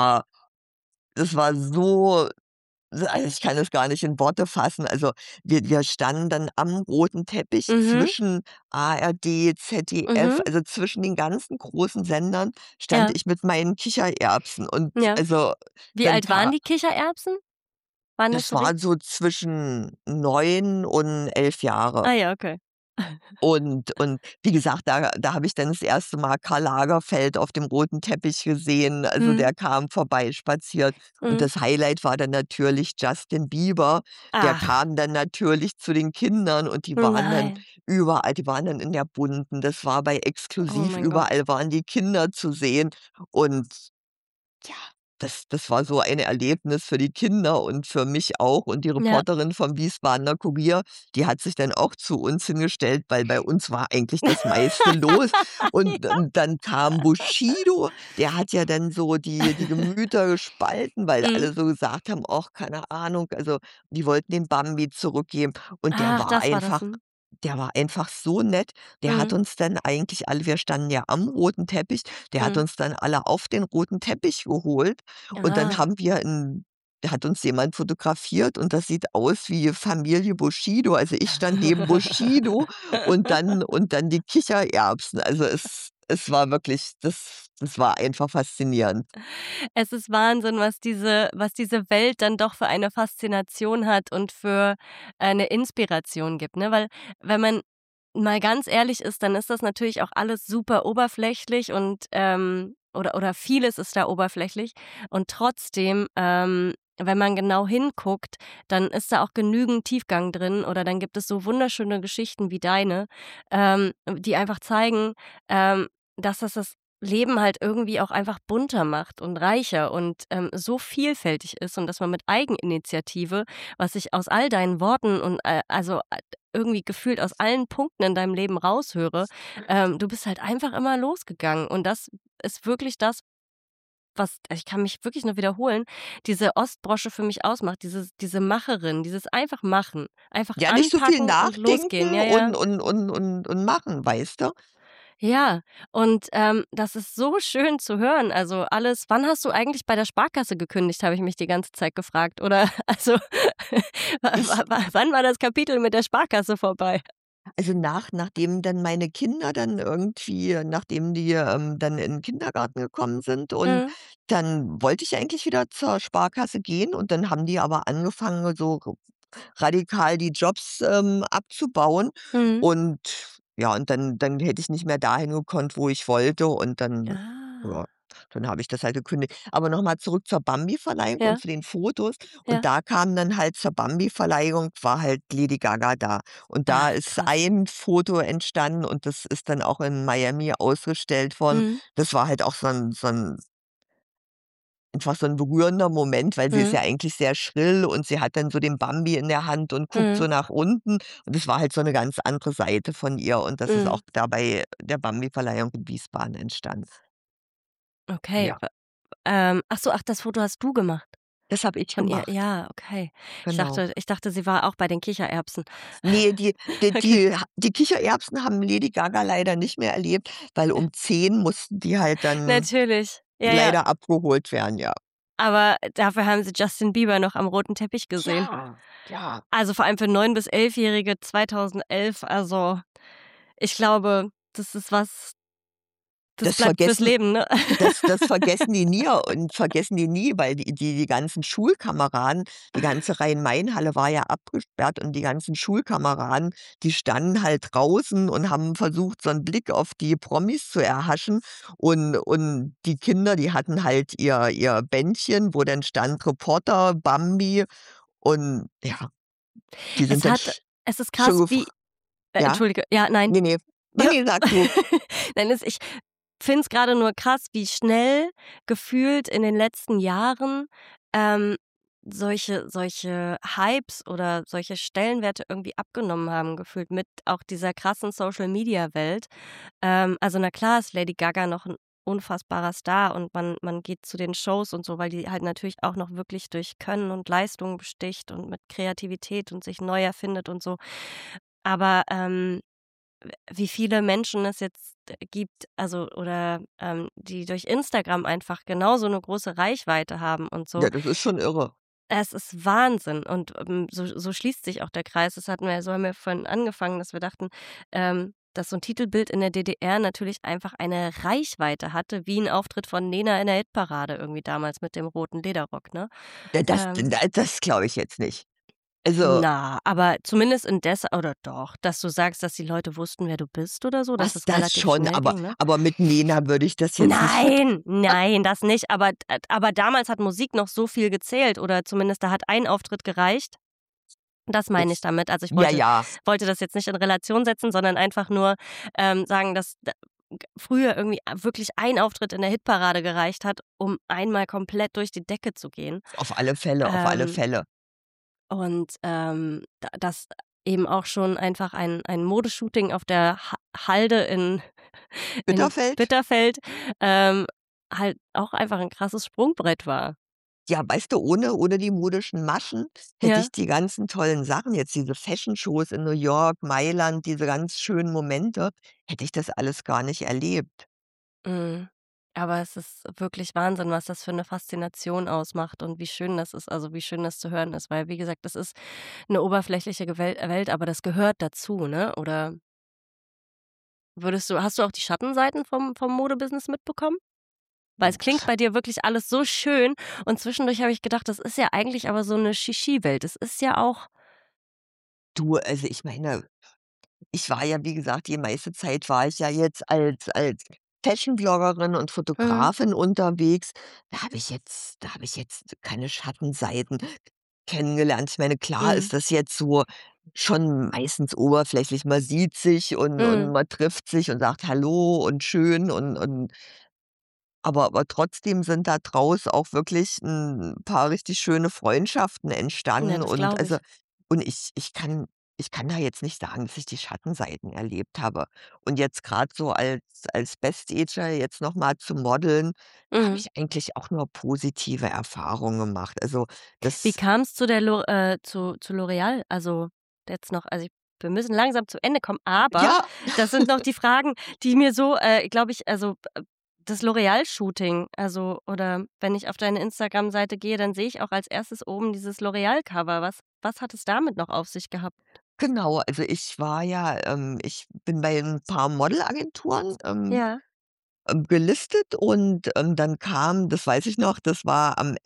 das war so also, ich kann das gar nicht in Worte fassen. Also, wir standen dann am roten Teppich Mhm. zwischen ARD, ZDF, Mhm. also, zwischen den ganzen großen Sendern stand Ja. ich mit meinen Kichererbsen und Ja. also, Wie dann alt waren ka die Kichererbsen? Waren das das so Babys? war so zwischen 9 und 11 Jahre. Ah ja, okay. Und wie gesagt, da habe ich dann das erste Mal Karl Lagerfeld auf dem roten Teppich gesehen. Also, Mhm. der kam vorbeispaziert. Und Mhm. das Highlight war dann natürlich Justin Bieber. Der Ach, kam dann natürlich zu den Kindern und die waren dann nein. überall die waren dann in der Bunten. Das war bei Oh Exklusiv, mein Gott. überall waren die Kinder zu sehen. Und ja, das war so ein Erlebnis für die Kinder und für mich auch. Und die Ja. Reporterin vom Wiesbadener Kurier, die hat sich dann auch zu uns hingestellt, weil bei uns war eigentlich das meiste los. Und Ja. dann kam Bushido, der hat ja dann so die Gemüter gespalten, weil Mhm. alle so gesagt haben: „Och, keine Ahnung", also, die wollten den Bambi zurückgeben. Und Ach, das war das. Mhm. der war einfach so nett. Der hat Mhm. uns dann eigentlich alle wir standen ja am roten Teppich, der hat Mhm. uns dann alle auf den roten Teppich geholt und dann Ah. haben wir 'n da hat uns jemand fotografiert und das sieht aus wie Familie Bushido. Also, ich stand neben Bushido und dann die Kichererbsen. Also, es war wirklich das war einfach faszinierend. Es ist Wahnsinn, was diese Welt dann doch für eine Faszination hat und für eine Inspiration gibt, ne? Weil, wenn man mal ganz ehrlich ist, dann ist das natürlich auch alles super oberflächlich und, oder vieles ist da oberflächlich und trotzdem, wenn man genau hinguckt, dann ist da auch genügend Tiefgang drin oder dann gibt es so wunderschöne Geschichten wie deine, die einfach zeigen, dass das Leben halt irgendwie auch einfach bunter macht und reicher und, so vielfältig ist und dass man mit Eigeninitiative, was ich aus all deinen Worten und, irgendwie gefühlt aus allen Punkten in deinem Leben raushöre, du bist halt einfach immer losgegangen und das ist wirklich das, was ich kann mich wirklich nur wiederholen, diese Ostbrosche für mich ausmacht, diese Macherin, dieses einfach machen, einfach Ja, nicht so viel anpacken und losgehen. nachdenken Ja, ja. und machen, weißt du? Ja, und, das ist so schön zu hören. Also, alles wann hast du eigentlich bei der Sparkasse gekündigt, habe ich mich die ganze Zeit gefragt. Oder also, wa Ich wa wa wann war das Kapitel mit der Sparkasse vorbei? Also, nachdem dann meine Kinder dann irgendwie nachdem die, dann in 'n Kindergarten gekommen sind und Mhm. dann wollte ich eigentlich wieder zur Sparkasse gehen und dann haben die aber angefangen, so radikal die Jobs, abzubauen Mhm. und ja, und dann hätte ich nicht mehr dahin gekonnt, wo ich wollte und dann ja, Ah. dann habe ich das halt gekündigt. Aber noch mal zurück zur Bambi-Verleihung und Ja, zu den Fotos. Und ja. da kam dann halt zur Bambi-Verleihung war halt Lady Gaga da. Und da Ach, ist krass. ein Foto entstanden und das ist dann auch in Miami ausgestellt worden. Mhm. Das war halt auch so 'n einfach so 'n berührender Moment, weil sie ist Mhm. ja eigentlich sehr schrill und sie hat dann so den Bambi in der Hand und guckt so Mhm. nach unten. Und das war halt so 'ne ganz andere Seite von ihr und das ist auch Mhm. da bei der Bambi-Verleihung in Wiesbaden entstanden. Okay. Ja, Ach so, ach, das Foto hast du gemacht das habe ich von ihr? gemacht. Ja, okay. Ich Genau. dachte ich dachte, sie war auch bei den Kichererbsen. Ne, die die Okay. die die Kichererbsen haben Lady Gaga leider nicht mehr erlebt, weil um 10 mussten die halt dann Natürlich. Ja, ja. leider abgeholt werden, ja. Aber dafür haben sie Justin Bieber noch am roten Teppich gesehen. Ja, ja. Also, vor allem für 9 bis 11-Jährige 2011, also, ich glaube, das ist was, das Das bleibt fürs vergessen Leben, ne? das vergessen die nie und vergessen die nie, weil die ganzen Schulkameraden die ganze Rhein-Main-Halle war ja abgesperrt und die ganzen Schulkameraden, die standen halt draußen und haben versucht, so 'n Blick auf die Promis zu erhaschen und die Kinder, die hatten halt ihr Bändchen, wo dann stand Reporter, Bambi und ja, die Es sind dann hat es ist schon krass, wie ja? entschuldige, ja, nein. Ne, ne. Ne, Ja. ne, sag du. Nein, ich finde es grade nur krass, wie schnell gefühlt in den letzten Jahren, ähm, solche Hypes oder solche Stellenwerte irgendwie abgenommen haben gefühlt mit auch dieser krassen Social-Media-Welt. Also, na klar ist Lady Gaga noch 'n unfassbarer Star und man geht zu den Shows und so, weil die halt natürlich auch noch wirklich durch Können und Leistung besticht und mit Kreativität und sich neu erfindet und so. Aber, wie viele Menschen es jetzt gibt, also oder, die durch Instagram einfach genauso 'ne große Reichweite haben und so. Ja, das ist schon irre. Es ist Wahnsinn und, so schließt sich auch der Kreis. Das hatten wir so haben wir vorhin angefangen, dass wir dachten, dass so 'n Titelbild in der DDR natürlich einfach eine Reichweite hatte, wie 'n Auftritt von Nena in der Hitparade irgendwie damals mit dem roten Lederrock, ne? Ja, Ähm das glaube ich jetzt nicht. Also, Na, aber zumindest in Dessa oder doch, dass du sagst, dass die Leute wussten, wer du bist oder so, dass was es das relativ schon, schnell ging, ne? aber mit Nena würde ich das jetzt nicht Nein, nein, das nicht, aber damals hat Musik noch so viel gezählt oder zumindest da hat ein Auftritt gereicht. Das meine ich jetzt damit. Also, ich ja, wollte ja. wollte das jetzt nicht in Relation setzen, sondern einfach nur, sagen, dass d g früher irgendwie wirklich ein Auftritt in der Hitparade gereicht hat, um einmal komplett durch die Decke zu gehen. Auf alle Fälle, auf alle Ähm Fälle. Und, da dass eben auch schon einfach ein Modeshooting auf der Halde in Bitterfeld? Bitterfeld, halt auch einfach 'n krasses Sprungbrett war. Ja, weißt du, ohne die modischen Maschen hätte Ja. ich die ganzen tollen Sachen jetzt, diese Fashion-Shows in New York, Mailand, diese ganz schönen Momente, hätte ich das alles gar nicht erlebt. Mhm. Aber es ist wirklich Wahnsinn, was das für 'ne Faszination ausmacht und wie schön das ist, also, wie schön das zu hören ist, weil, wie gesagt, das ist 'ne oberflächliche Welt, aber das gehört dazu, ne? Oder würdest du hast du auch die Schattenseiten vom Modebusiness mitbekommen? Weil es klingt bei dir wirklich alles so schön und zwischendurch habe ich gedacht, das ist ja eigentlich aber so 'ne Shishi-Welt. Es ist ja auch Du, also ich meine, ich war ja, wie gesagt, die meiste Zeit war ich ja jetzt als Fashion-Bloggerin und mhm, Fotografin unterwegs. Da habe ich jetzt keine Schattenseiten kennengelernt. Ich meine, klar mhm, ist das jetzt so schon meistens oberflächlich. Man sieht sich und mhm. man trifft sich und sagt Hallo und schön und aber trotzdem sind da draus auch wirklich 'n paar richtig schöne Freundschaften Ja, entstanden das und glaube also ich. und ich kann da jetzt nicht sagen, dass ich die Schattenseiten erlebt habe. Und jetzt grad so als Best-Ager jetzt noch mal zu modeln, da habe Mhm. ich eigentlich auch nur positive Erfahrungen gemacht. Also, Wie das kam's zu L'Oréal? Also, jetzt noch wir müssen langsam zu Ende kommen, aber ja, das sind noch die Fragen, die mir so, glaube ich, also, das L'Oréal-Shooting, also oder wenn ich auf deine Instagram-Seite gehe, dann sehe ich auch als erstes oben dieses L'Oréal-Cover. Was hat es damit noch auf sich gehabt? Genau, also ich bin bei ein paar Modelagenturen, Ja. gelistet und, dann kam, das weiß ich noch, das war am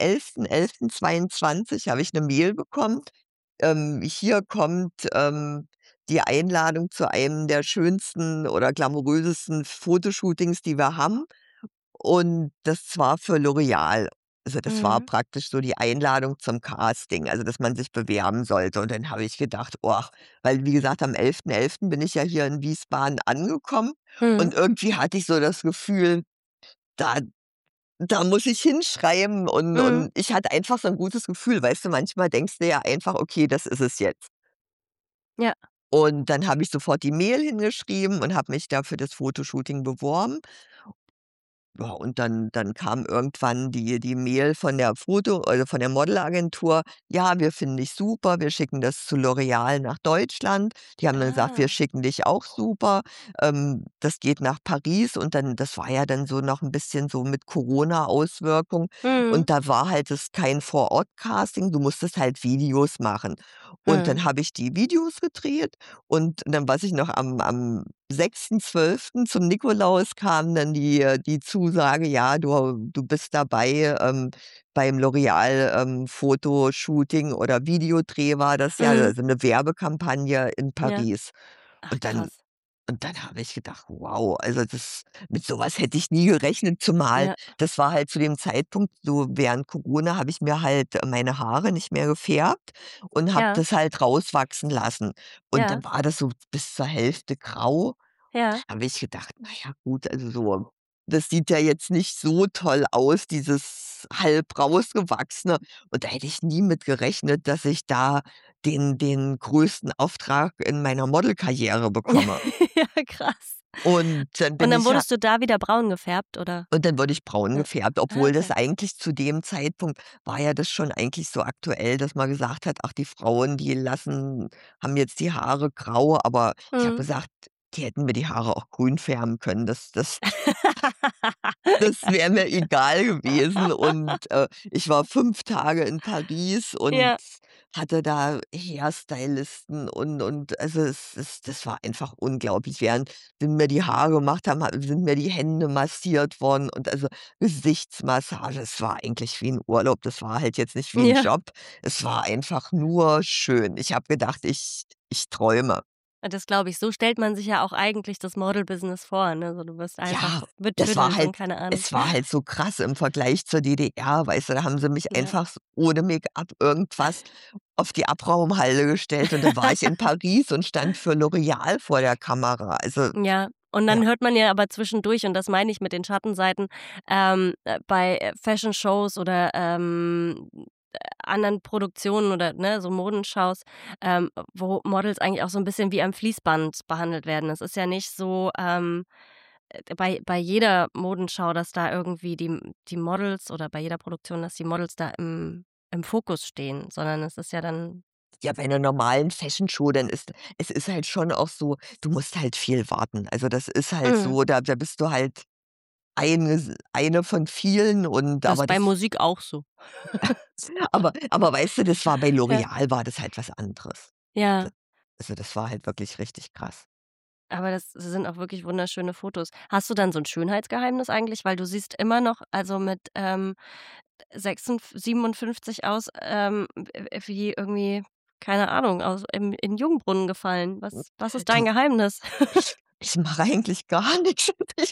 11.11.22 habe ich 'ne Mail bekommen. Hier kommt, die Einladung zu einem der schönsten oder glamourösesten Fotoshootings, die wir haben. Und das war für L'Oréal. Also, das war Mhm. praktisch so die Einladung zum Casting, also, dass man sich bewerben sollte. Und dann habe ich gedacht: „Oh“, weil wie gesagt, am 11.11. bin ich ja hier in Wiesbaden angekommen Mhm. und irgendwie hatte ich so das Gefühl, da da muss ich hinschreiben Mhm. und ich hatte einfach so 'n gutes Gefühl. Weißt du, manchmal denkst du ja einfach: „Okay, das ist es jetzt.“ Ja. Und dann habe ich sofort die Mail hingeschrieben und habe mich da für das Fotoshooting beworben. Ja, und dann kam irgendwann die Mail von der von der Modelagentur: „Ja, wir finden dich super, wir schicken das zu L'Oréal nach Deutschland.“ Die haben dann gesagt: „Wir Ah. schicken dich auch super. Das geht nach Paris.“ Und dann das war ja dann so noch ein bisschen so mit Corona-Auswirkung Mhm. und da war halt es kein Vor-Ort-Casting, du musstest halt Videos machen. Und Mhm. dann habe ich die Videos gedreht und dann weiß ich noch, am 6.12. zum Nikolaus kam dann die Zusage: „Ja, du bist dabei, beim L'Oréal, Fotoshooting oder Videodreh war das ja, Mhm. also 'ne Werbekampagne in Ja. Paris.“ Ach Und dann krass. und dann habe ich gedacht: „Wow“, also das mit so was hätte ich nie gerechnet, zumal Ja. das war halt zu dem Zeitpunkt so während Corona habe ich mir halt meine Haare nicht mehr gefärbt und habe Ja. das halt rauswachsen lassen. Und Ja. dann war das so bis zur Hälfte grau. Ja. Habe ich gedacht: „Na ja gut, also so das sieht ja jetzt nicht so toll aus, dieses halb rausgewachsene.“ Und da hätte ich nie mit gerechnet, dass ich da den größten Auftrag in meiner Modelkarriere bekomme. Ja, krass. Und dann Und bin dann ich ja wurdest du da wieder braun gefärbt, oder? und dann wurde ich braun Ja. gefärbt, Ah, obwohl das okay. eigentlich zu dem Zeitpunkt war ja das schon eigentlich so aktuell, dass man gesagt hat: „Ach, die Frauen, die lassen haben jetzt die Haare grau.“ Aber ich habe Mhm. gesagt, die hätten mir die Haare auch grün färben können. Das Ja. wäre mir egal gewesen und, ich war 5 Tage in Paris und Ja. hatte da Hairstylisten und also das war einfach unglaublich. Während sie mir die Haare gemacht haben, sind mir die Hände massiert worden und also Gesichtsmassage. Es war eigentlich wie 'n Urlaub. Das war halt jetzt nicht wie 'n Ja. Job. Es war einfach nur schön. Ich habe gedacht, ich träume. Das glaube ich. So stellt man sich ja auch eigentlich das Model-Business vor, ne? So, du wirst einfach Ja, das war betüdelt halt und keine Ahnung. es war halt so krass im Vergleich zur DDR, weißt du, da haben sie mich Ja. einfach ohne Make-up irgendwas auf die Abraumhalde gestellt und dann war ich in Paris und stand für L'Oréal vor der Kamera. Also, Ja, und ja, dann hört man ja aber zwischendurch, und das meine ich mit den Schattenseiten, bei Fashion-Shows oder, anderen Produktionen oder, ne, so Modenschaus, wo Models eigentlich auch so ein bisschen wie am Fließband behandelt werden. Es ist ja nicht so, bei jeder Modenschau, dass da irgendwie die Models oder bei jeder Produktion, dass die Models da im Fokus stehen, sondern es ist ja dann ja, bei 'ner normalen Fashion-Show, dann ist es ist halt schon auch so, du musst halt viel warten. Also, das ist halt mhm, so, da bist du halt eine von vielen und das ist aber bei das Musik auch so. aber weißt du, das war bei Ja. L'Oréal war das halt was anderes. D Ja. Also, das war halt wirklich richtig krass. Aber das sind auch wirklich wunderschöne Fotos. Hast du dann so 'n Schönheitsgeheimnis eigentlich? Weil du siehst immer noch, also, mit, 57 aus, wie irgendwie, keine Ahnung, in Jungbrunnen gefallen. Was ist dein Du, Geheimnis? ich mache eigentlich gar nix.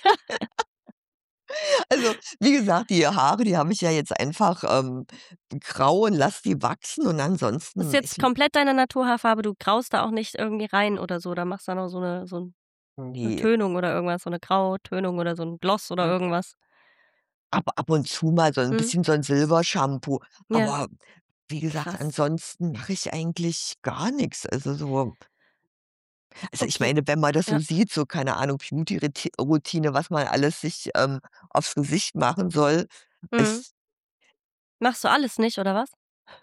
Also, wie gesagt, die Haare, die habe ich ja jetzt einfach, grau und lasse die wachsen und Das ist ansonsten jetzt komplett deine Naturhaarfarbe, du graust da auch nicht irgendwie rein oder so, oder machst da noch so 'ne ne, Tönung oder irgendwas, so 'ne Grautönung oder so 'n Gloss oder hm, irgendwas? ab und zu mal so 'n Mhm. bisschen so 'n Silbershampoo. Ja, Aber wie gesagt, krass. ansonsten mache ich eigentlich gar nix. Also, ich Okay. meine, wenn man das so Ja. sieht, so, keine Ahnung, Beauty Routine, was man alles sich, aufs Gesicht machen soll. Mhm. Es Machst du alles nicht, oder was?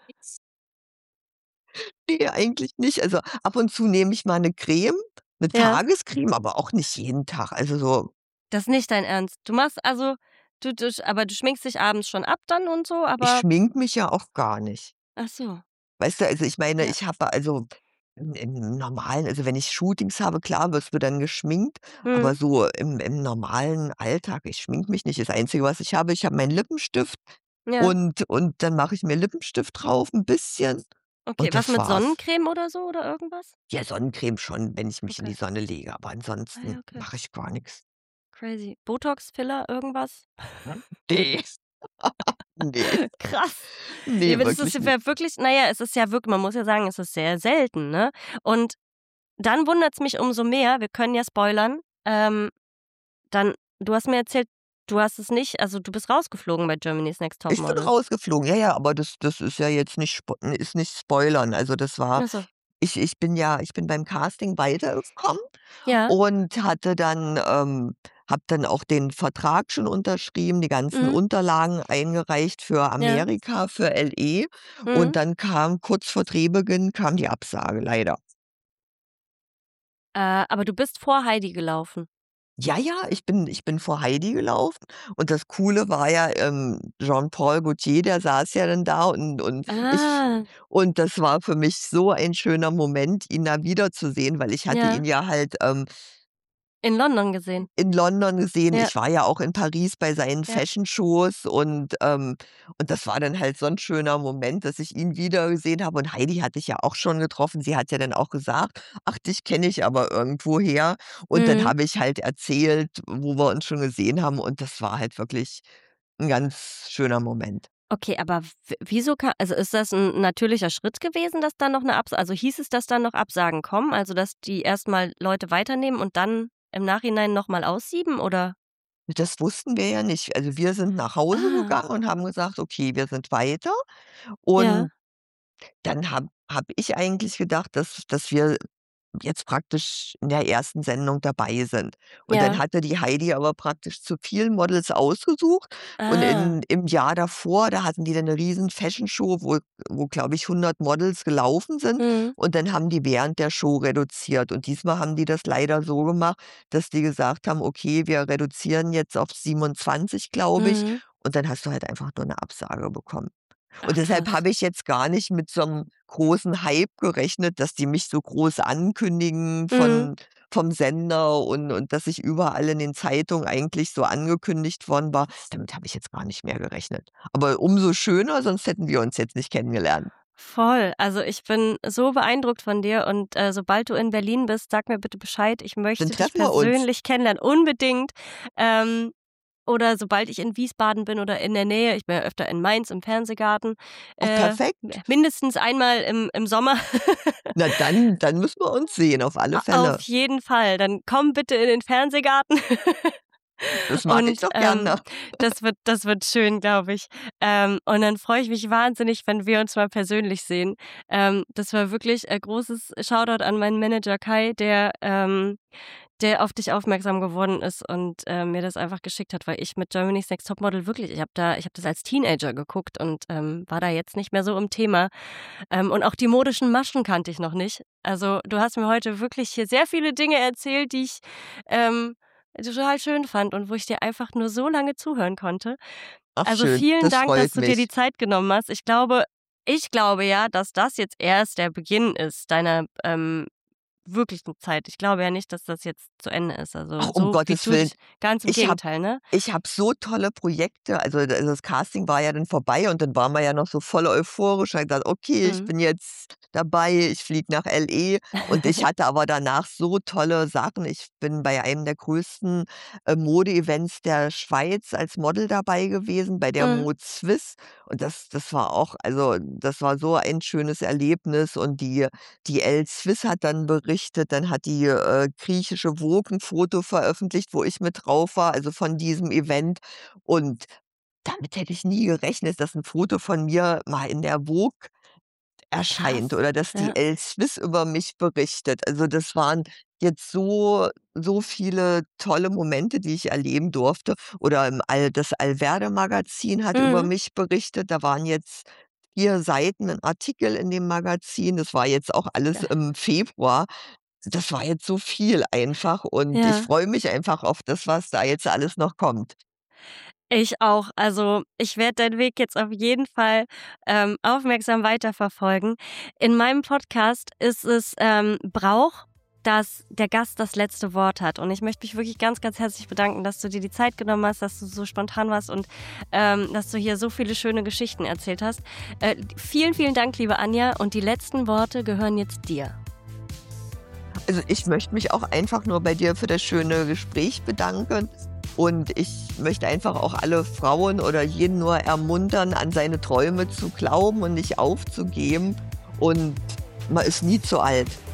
Ne, eigentlich nicht. Also, ab und zu nehme ich mal 'ne Creme, 'ne Ja. Tagescreme, aber auch nicht jeden Tag. Also, so Das ist nicht dein Ernst. Du machst also aber du schminkst dich abends schon ab dann und so, ich aber schminke mich ja auch gar nicht. ach so, Weißt du, also, ich meine, ja. ich habe also Im normalen, also wenn ich Shootings habe, klar wirst du dann geschminkt, aber Mhm. so im normalen Alltag, ich schminke mich nicht. Das Einzige, was ich habe meinen Lippenstift Ja. und dann mache ich mir Lippenstift drauf 'n bisschen Okay, und was das mit war's. Sonnencreme oder so oder irgendwas? Ja, Sonnencreme schon, wenn ich mich in Okay. die Sonne lege, aber Ah ja, ansonsten okay. mache ich gar nix. Crazy. Botox, Filler, irgendwas? Ne, ne, Krass. ne, Ja, aber das ist wirklich nicht. ja wirklich na ja, es ist ja wirklich man muss ja sagen, es ist sehr selten, ne? Und dann wundert's mich umso mehr, wir können ja spoilern, dann du hast mir erzählt, du hast es nicht also, du bist rausgeflogen bei Germany's Next Ich bin Topmodel. rausgeflogen, ja, ja, aber das ist ja jetzt nicht ist nicht spoilern. Also, das war Ach so. ich bin beim Casting weitergekommen Ja. und hatte dann habe dann auch den Vertrag schon unterschrieben, die ganzen Mhm. Unterlagen eingereicht für Ja. Amerika, für LE und Mhm. dann kam kurz vor Drehbeginn kam die Absage, leider. Aber du bist vor Heidi gelaufen? Ja, ja, ich bin vor Heidi gelaufen und das Coole war ja, Jean-Paul Gaultier, der saß ja dann da Ah, und das war für mich so ein schöner Moment, ihn da wiederzusehen, weil ich hatte ja. ihn ja halt, In London gesehen? in London gesehen. Ja, Ich war ja auch in Paris bei seinen ja. Fashion-Shows und das war dann halt so 'n schöner Moment, dass ich ihn wiedergesehen habe und Heidi hatte ich ja auch schon getroffen. Sie hat ja dann auch gesagt: „Ach, dich kenne ich aber irgendwoher." Und dann Mhm. habe ich halt erzählt, wo wir uns schon gesehen haben und das war halt wirklich 'n ganz schöner Moment. Okay, aber wieso ka also, ist das 'n natürlicher Schritt gewesen, dass dann noch 'ne also, hieß es, dass dann noch Absagen kommen? Also, dass die erst mal Leute weiternehmen und dann im Nachhinein noch mal aussieben, oder? Das wussten wir ja nicht. Also, wir sind nach Hause Ah, gegangen und haben gesagt: „Okay, wir sind weiter." ja, Und dann habe ich eigentlich gedacht, dass wir jetzt praktisch in der ersten Sendung dabei sind. Und dann ja. hatte die Heidi aber praktisch zu vielen Models ausgesucht und Ah, im Jahr davor, da hatten die dann 'ne riesen Fashion-Show, wo, glaube ich, 100 Models gelaufen sind mhm, und dann haben die während der Show reduziert. Und diesmal haben die das leider so gemacht, dass die gesagt haben: „Okay, wir reduzieren jetzt auf 27, glaube ich." mhm. Und dann hast du halt einfach nur 'ne Absage bekommen. Und Ach deshalb krass. habe ich jetzt gar nicht mit so 'nem großen Hype gerechnet, dass die mich so groß ankündigen Mhm. vom Sender und dass ich überall in den Zeitungen eigentlich so angekündigt worden war. Damit habe ich jetzt gar nicht mehr gerechnet. Aber umso schöner, sonst hätten wir uns jetzt nicht kennengelernt. Voll. Also, ich bin so beeindruckt von dir und, sobald du in Berlin bist, sag mir bitte Bescheid. Ich Dann möchte dich treffen wir uns. persönlich kennenlernen, unbedingt. Ähm, oder sobald ich in Wiesbaden bin oder in der Nähe, ich bin ja öfter in Mainz im Fernsehgarten, Oh, perfekt. mindestens einmal im Sommer. Na dann müssen wir uns sehen, auf alle Auf Fälle. jeden Fall. Dann komm bitte in den Fernsehgarten. Das mache ich Und, doch gerne. das wird schön, glaube ich. Und dann freue ich mich wahnsinnig, wenn wir uns mal persönlich sehen. Das war wirklich ein großes Shoutout an meinen Manager Kai, der auf dich aufmerksam geworden ist und, mir das einfach geschickt hat, weil ich mit Germany's Next Topmodel wirklich ich habe das als Teenager geguckt und, war da jetzt nicht mehr so im Thema. Und auch die modischen Maschen kannte ich noch nicht. Also, du hast mir heute wirklich hier sehr viele Dinge erzählt, die ich, ähm, total schön fand und wo ich dir einfach nur so lange zuhören konnte. Ach Also, schön, vielen das Dank, dass freut du dir die mich. Zeit genommen hast. Ich glaube ja, dass das jetzt erst der Beginn ist deiner, wirklichen Zeit. Ich glaube ja nicht, dass das jetzt zu Ende ist. Ach, Also, um so wie Gottes du Willen. dich ganz im Ich habe Gegenteil, ne? ich habe so tolle Projekte, also das Casting war ja dann vorbei und dann waren wir ja noch so voll euphorisch, habe gesagt: „Okay, ich Mhm. bin jetzt dabei, ich fliege nach LE." Und ich hatte aber danach so tolle Sachen. Ich bin bei einem der größten, Mode-Events der Schweiz als Model dabei gewesen, bei der Mhm. Mode Suisse und das war auch das war so ein schönes Erlebnis und die Elle Swiss hat dann berichtet, dann hat die, griechische Vogue 'n Foto veröffentlicht, wo ich mit drauf war, also von diesem Event. Und damit hätte ich nie gerechnet, dass 'n Foto von mir mal in der Vogue erscheint Krass. oder dass die Ja. Elle Swiss über mich berichtet. Also, das waren jetzt so viele tolle Momente, die ich erleben durfte. Oder das Alverde-Magazin hat über Mhm. mich berichtet. Da waren jetzt 4 Seiten 'n Artikel in dem Magazin. Das war jetzt auch alles Geil. im Februar. Das war jetzt so viel einfach und ich Ja. freue mich einfach auf das, was da jetzt alles noch kommt. Ich auch. Also ich werde deinen Weg jetzt auf jeden Fall aufmerksam weiterverfolgen. In meinem Podcast ist es Brauch, dass der Gast das letzte Wort hat. Und ich möchte mich wirklich ganz, ganz herzlich bedanken, dass du dir die Zeit genommen hast, dass du so spontan warst und dass du hier so viele schöne Geschichten erzählt hast. Vielen, vielen Dank, liebe Anja. Und die letzten Worte gehören jetzt dir. Also ich möchte mich auch einfach nur bei dir für das schöne Gespräch bedanken. Und ich möchte einfach auch alle Frauen oder jeden nur ermuntern, an seine Träume zu glauben und nicht aufzugeben. Und man ist nie zu alt.